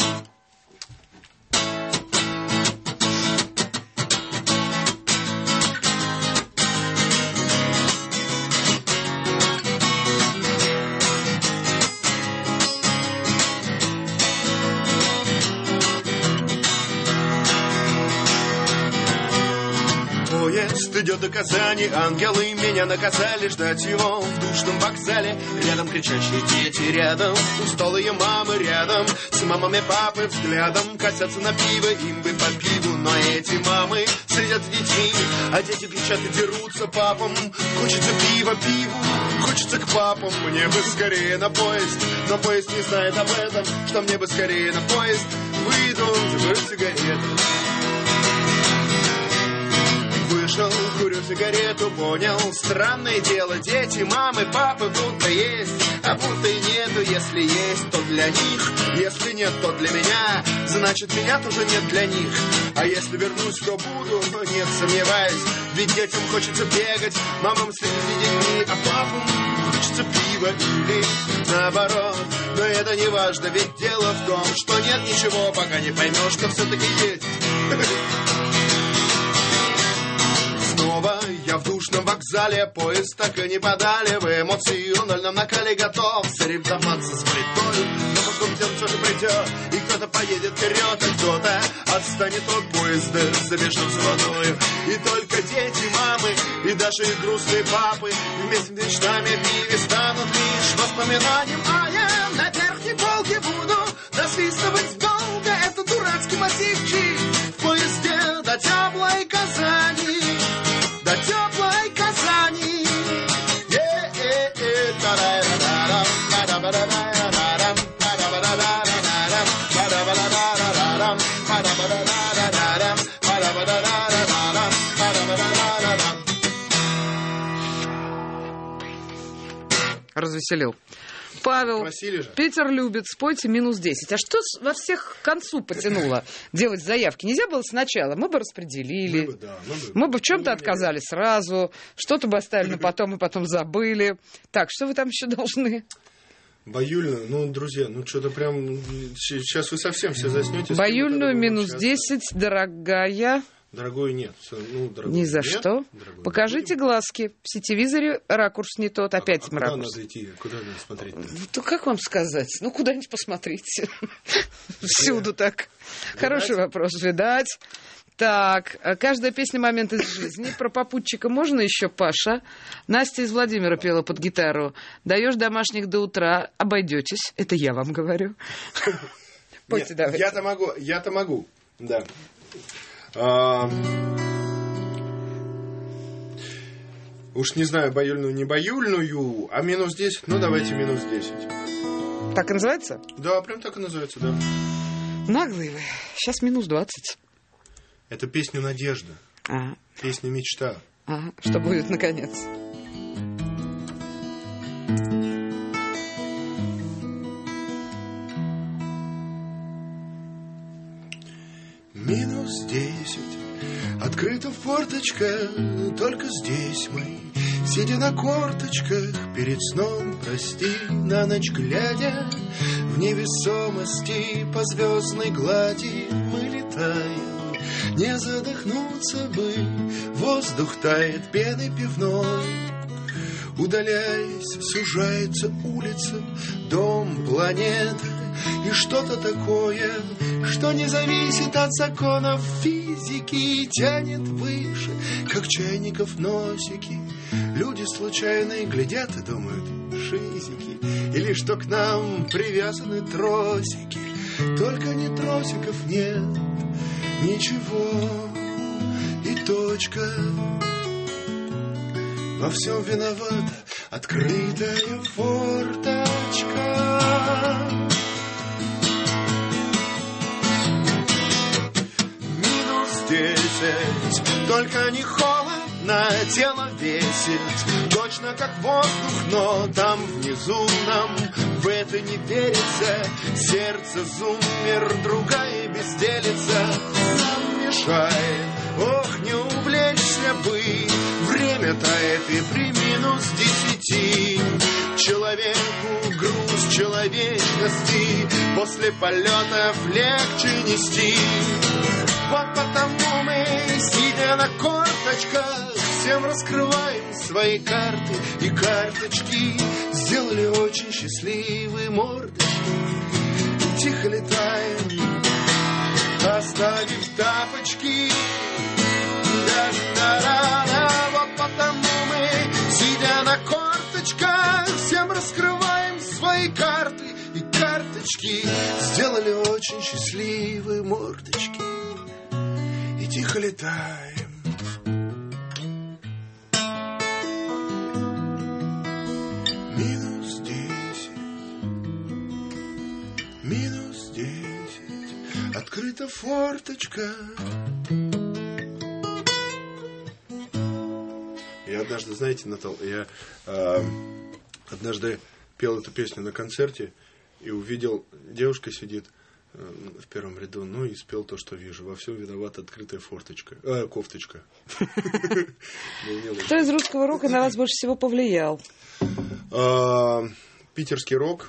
Поезд идет до Казани, ангелы меня наказали ждать его в душном вокзале. Рядом кричащие дети, рядом усталые мамы, рядом с мамами папы взглядом косятся на пиво, им бы по пиву, но эти мамы следят с детьми, а дети кричат и дерутся папам. Хочется пива, пиву, хочется к папам, мне бы скорее на поезд, но поезд не знает об этом, что мне бы скорее на поезд. Выйду, закурю сигарету. Вышел, курю сигарету, понял, странное дело, дети, мамы, папы будто есть, а будто и нету. Если есть, то для них, если нет, то для меня, значит, меня тоже нет для них. А если вернусь, то буду, нет, сомневаюсь, ведь детям хочется бегать, мамам следить за детьми, а папам хочется пива или наоборот. Но это не важно, ведь дело в том, что нет ничего, пока не поймешь, что все-таки есть. Снова я в душном вокзале, поезд так и не подали. В эмоциональном накале готов соревноваться с плитой. Но потом день все же придет, и кто-то поедет вперед, а кто-то отстанет от поезда, забежав за водой. И только дети, мамы и даже и грустные папы вместе с мечтами пиве станут лишь воспоминанием. А я на верхней полке буду насвистывать долго этот дурацкий мотивчик в поезде до теплой Казани. До теплой Казани. Развеселил. Павел, Питер любит, спойте минус десять. А что во всех к концу потянуло делать заявки? Нельзя было сначала, мы бы распределили. Мы бы, да, мы бы, мы бы в чем-то отказали сразу, что-то бы оставили на потом и потом забыли. Так, что вы там еще должны? Баюльную, ну, друзья, ну, что-то прям... Сейчас вы совсем все заснете. Баюльную минус десять, дорогая... Дорогой нет. Ну, дорогой, Ни за нет. что. Дорогой, покажите нет. Глазки. В сетевизоре ракурс не тот. Опять а, а ракурс. Куда надо идти? Куда надо смотреть? Ну, как вам сказать? Ну, куда-нибудь посмотрите. Всюду так. Хороший вопрос. Видать. Так, каждая песня «Момент из жизни». Про попутчика можно еще, Паша? Настя из Владимира пела под гитару. Даешь домашних до утра, обойдетесь. Это я вам говорю. Пойте, давайте. Я-то могу, я-то могу, да. А... Уж не знаю, баюльную, не баюльную, а минус десять, ну давайте минус десять. Так и называется? Да, прям так и называется, да. Наглые вы. Сейчас минус двадцать. Это песня «Надежда». А. Песня «Мечта». А, что будет наконец? Минус десять, Открыта форточка, только здесь мы, сидя на корточках, перед сном, прости, на ночь глядя, в невесомости по звездной глади мы летаем. Не задохнуться бы, воздух тает пеной пивной. Удаляясь, сужается улица, дом, планета и что-то такое, что не зависит от законов физики и тянет выше, как чайников носики. Люди случайные глядят и думают, шизики, или что к нам привязаны тросики. Только не тросиков нет, ничего и точка. Во всем виновата открытая форточка. Минус десять, только не холодно, тело весит точно как воздух, но там внизу нам в это не верится. Сердце зуммер, другая безделица нам мешает. Ох, не увлечься бы, время тает и при минус десяти. Человеку груз человечности после полетов легче нести. Вот потому мы, сидя на корточках, всем раскрываем свои карты и карточки. Сделали очень счастливые мордочки. Тихо летаем, оставив тапочки. Да-да-да-да. Вот потому мы, сидя на корточках, всем раскрываем свои карты и карточки. Сделали очень счастливые мордочки и тихо летаем. Минус десять, минус десять, открыта форточка. Я однажды, знаете, Натал, я э, однажды пел эту песню на концерте и увидел, девушка сидит э, в первом ряду, ну и спел то, что вижу. Во всем виновата открытая форточка, э, кофточка. Кто из русского рока на вас больше всего повлиял? Питерский рок.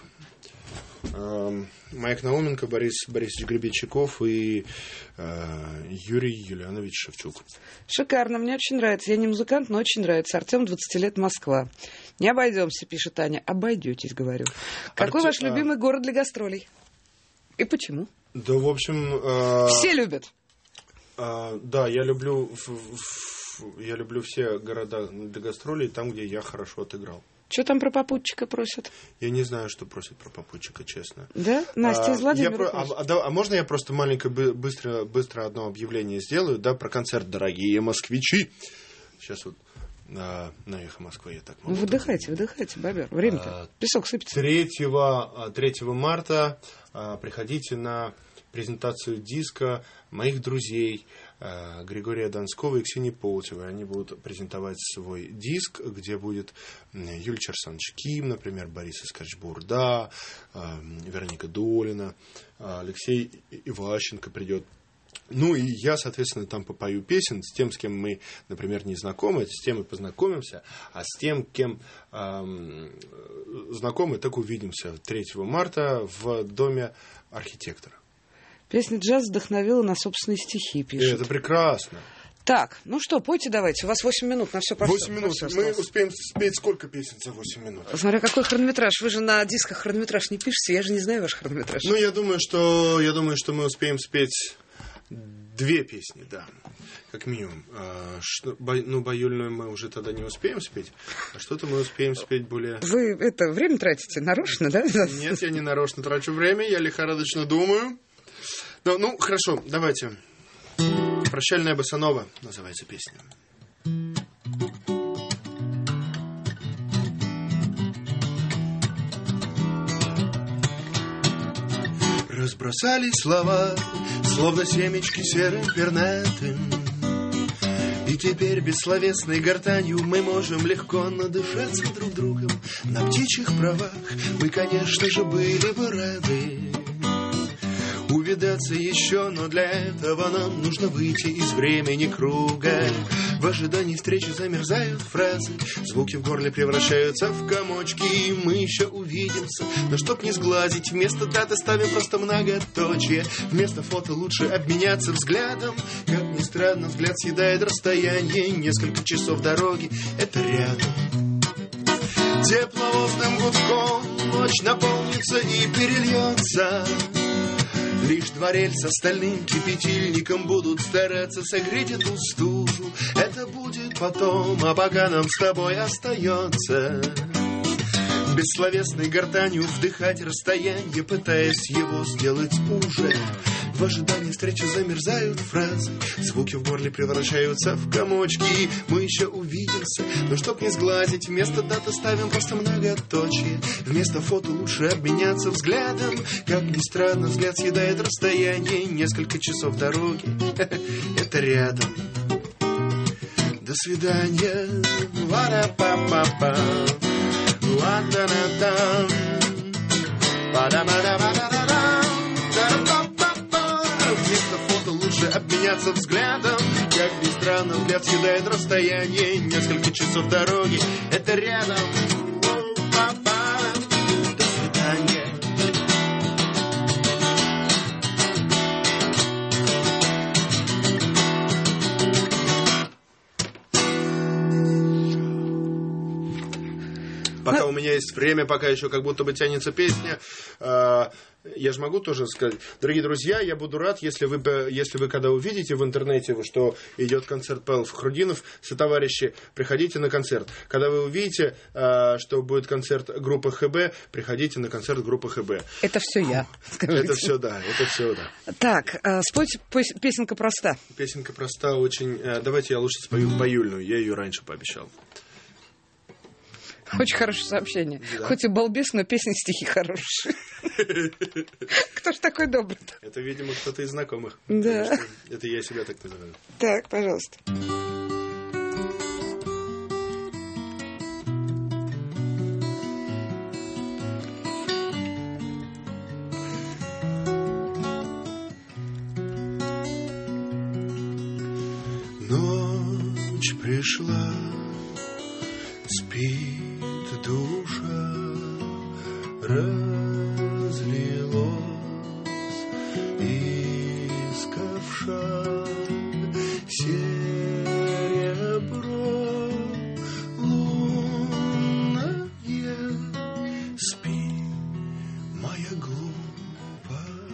Майк Науменко, Борис Борисович Гребенщиков и э, Юрий Юлианович Шевчук. Шикарно, мне очень нравится. Я не музыкант, но очень нравится. Артем, двадцать лет, Москва. Не обойдемся, пишет Аня. Обойдетесь, говорю. Какой Арте... ваш любимый город для гастролей? И почему? Да, в общем... Э, все любят. Э, да, я люблю, в, в, я люблю все города для гастролей, там, где я хорошо отыграл. Что там про попутчика просят? Я не знаю, что просят про попутчика, честно. Да? Настя из Владимира про... а, а, а можно я просто маленькое, быстро, быстро одно объявление сделаю, да, про концерт «Дорогие москвичи». Сейчас вот а, на «Эхо Москвы» я так могу. Выдыхайте, выдыхайте, бобер. Время-то. А, Песок сыпется. третьего марта а, приходите на презентацию диска моих друзей Григория Донского и Ксении Полтевой. Они будут презентовать свой диск, где будет Юлий Черсанович Ким, например, Борис Искач Бурда, Вероника Долина, Алексей Иващенко придет. Ну и я, соответственно, там попою песен с тем, с кем мы, например, не знакомы, с тем и познакомимся, а с тем, кем эм, знакомы, так увидимся третьего марта в Доме архитектора. Песня «Джаз» вдохновила на собственные стихи, пишет. Это прекрасно. Так, ну что, пойте давайте. У вас восемь минут на все про восемь минут. Мы успеем спеть сколько песен за восемь минут? Смотря какой хронометраж. Вы же на дисках хронометраж не пишете. Я же не знаю ваш хронометраж. Ну, я думаю, что, я думаю, что мы успеем спеть две песни, да. Как минимум. А, что, бо, ну, баюльную мы уже тогда не успеем спеть. А что-то мы успеем спеть более... Вы это время тратите нарочно, да? Нет, я не нарочно трачу время. Я лихорадочно думаю. Ну, ну, хорошо, давайте. «Прощальная босанова» называется песня. Разбросались слова, словно семечки серым пернатым, и теперь бессловесной гортанью мы можем легко надышаться друг другом. На птичьих правах мы, конечно же, были бы рады увидаться еще, но для этого нам нужно выйти из времени круга. В ожидании встречи замерзают фразы, звуки в горле превращаются в комочки, и мы еще увидимся. Но чтоб не сглазить, вместо даты ставим просто многоточие. Вместо фото лучше обменяться взглядом. Как ни странно, взгляд съедает расстояние. Несколько часов дороги — это рядом. Тепловозным гудком ночь наполнится и перельется. Лишь два рельса стальным кипятильником будут стараться согреть эту стужу. Это будет потом, а пока нам с тобой остается бессловесной гортанью вдыхать расстояние, пытаясь его сделать уже. В ожидании встречи замерзают фразы, звуки в горле превращаются в комочки. Мы еще увидимся, но чтоб не сглазить, вместо даты ставим просто многоточие. Вместо фото лучше обменяться взглядом. Как ни странно, взгляд съедает расстояние. Несколько часов дороги — это рядом. До свидания. Ла-ра-па-па-па. Ла-да-да-дам. Па-да-ба-да-ба-да-да-дам. Вместо фото лучше обменяться взглядом. Как ни странно, взгляд съедает расстояние. Несколько часов дороги — это рядом. До свидания. Пока у меня есть время, пока еще как будто бы тянется песня, я же могу тоже сказать, дорогие друзья, я буду рад, если вы, если вы когда увидите в интернете, что идет концерт Павел Фахрудинов, сотоварищи, приходите на концерт. Когда вы увидите, что будет концерт группы ХБ, приходите на концерт группы ХБ. Это все я, скажите. Это все, да, это все, да. Так, спойте, песенка проста. Песенка проста очень. Давайте я лучше спою баюльную, я ее раньше пообещал. Очень хорошее сообщение. Да. Хоть и балбес, но песни, стихи хорошие. Кто ж такой добрый? Это, видимо, кто-то из знакомых. Да. Это я себя так называю. Так, пожалуйста. Ночь пришла, спит душа, разлилось из ковша серебро лунное. Спи, моя глупая,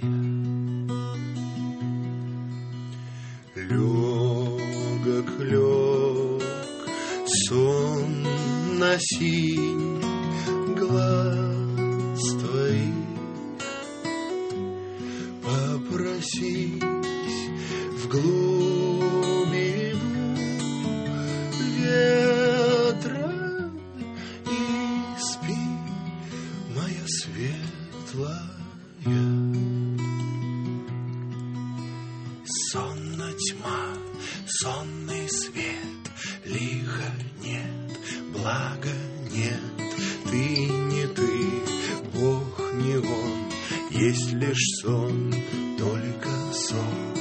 легок, лег сон на синь глаз твоих, попросись в глубину ветра и спи, моя светлая. Сонна тьма, сонный свет, лихо нет, блага нет. Ты не ты, Бог не Он, есть лишь сон, только сон.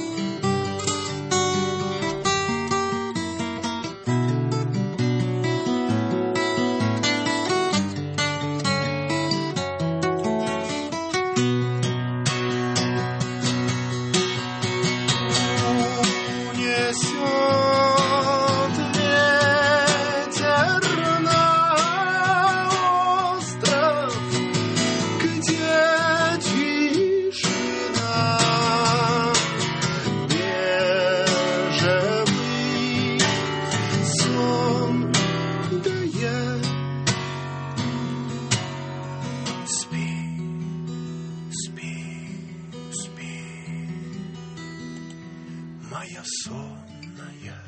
Моя сонная,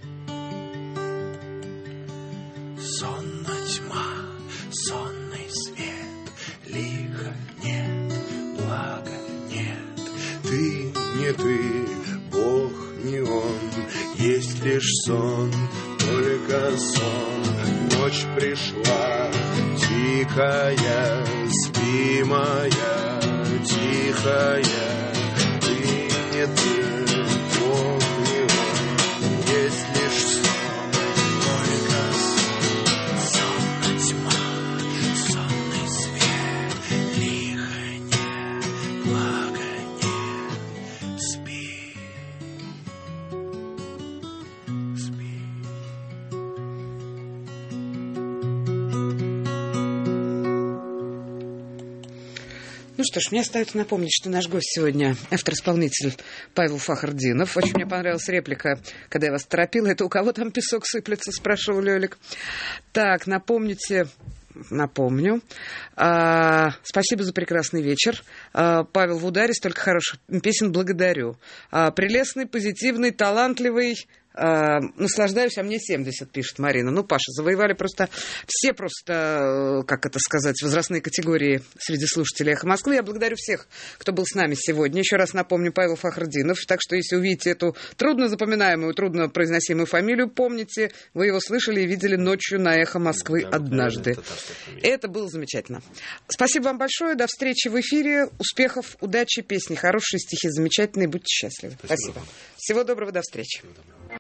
сонна тьма, сонный свет, лихо нет, блага нет. Ты не ты, Бог не Он, есть лишь сон, только сон. Ночь пришла, тихая, спи, моя тихая, ты не ты, Бог его, есть лишь сон, только сон, сонная тьма, сонный свет, лихо нет, блага нет, спи, спи. Ну что ж, мне остается напомнить, что наш гость сегодня автор-исполнитель Павел Фахрдинов. Очень мне понравилась реплика, когда я вас торопила. Это у кого там песок сыплется, спрашивал Лёлик. Так, напомните... Напомню. А, спасибо за прекрасный вечер. А, Павел в ударе, столько хороших песен, благодарю. А, прелестный, позитивный, талантливый. А, наслаждаюсь, а мне семьдесят, пишет Марина. Ну, Паша, завоевали просто все просто, как это сказать, возрастные категории среди слушателей «Эхо Москвы». Я благодарю всех, кто был с нами сегодня. Еще раз напомню, Павел Фахрдинов. Так что, если увидите эту трудно запоминаемую, трудно произносимую фамилию, помните, вы его слышали и видели ночью на «Эхо Москвы» однажды. Это было замечательно. Спасибо вам большое. До встречи в эфире. Успехов, удачи, песни хорошие, стихи замечательные. Будьте счастливы. Спасибо. Спасибо. Всего доброго. До встречи.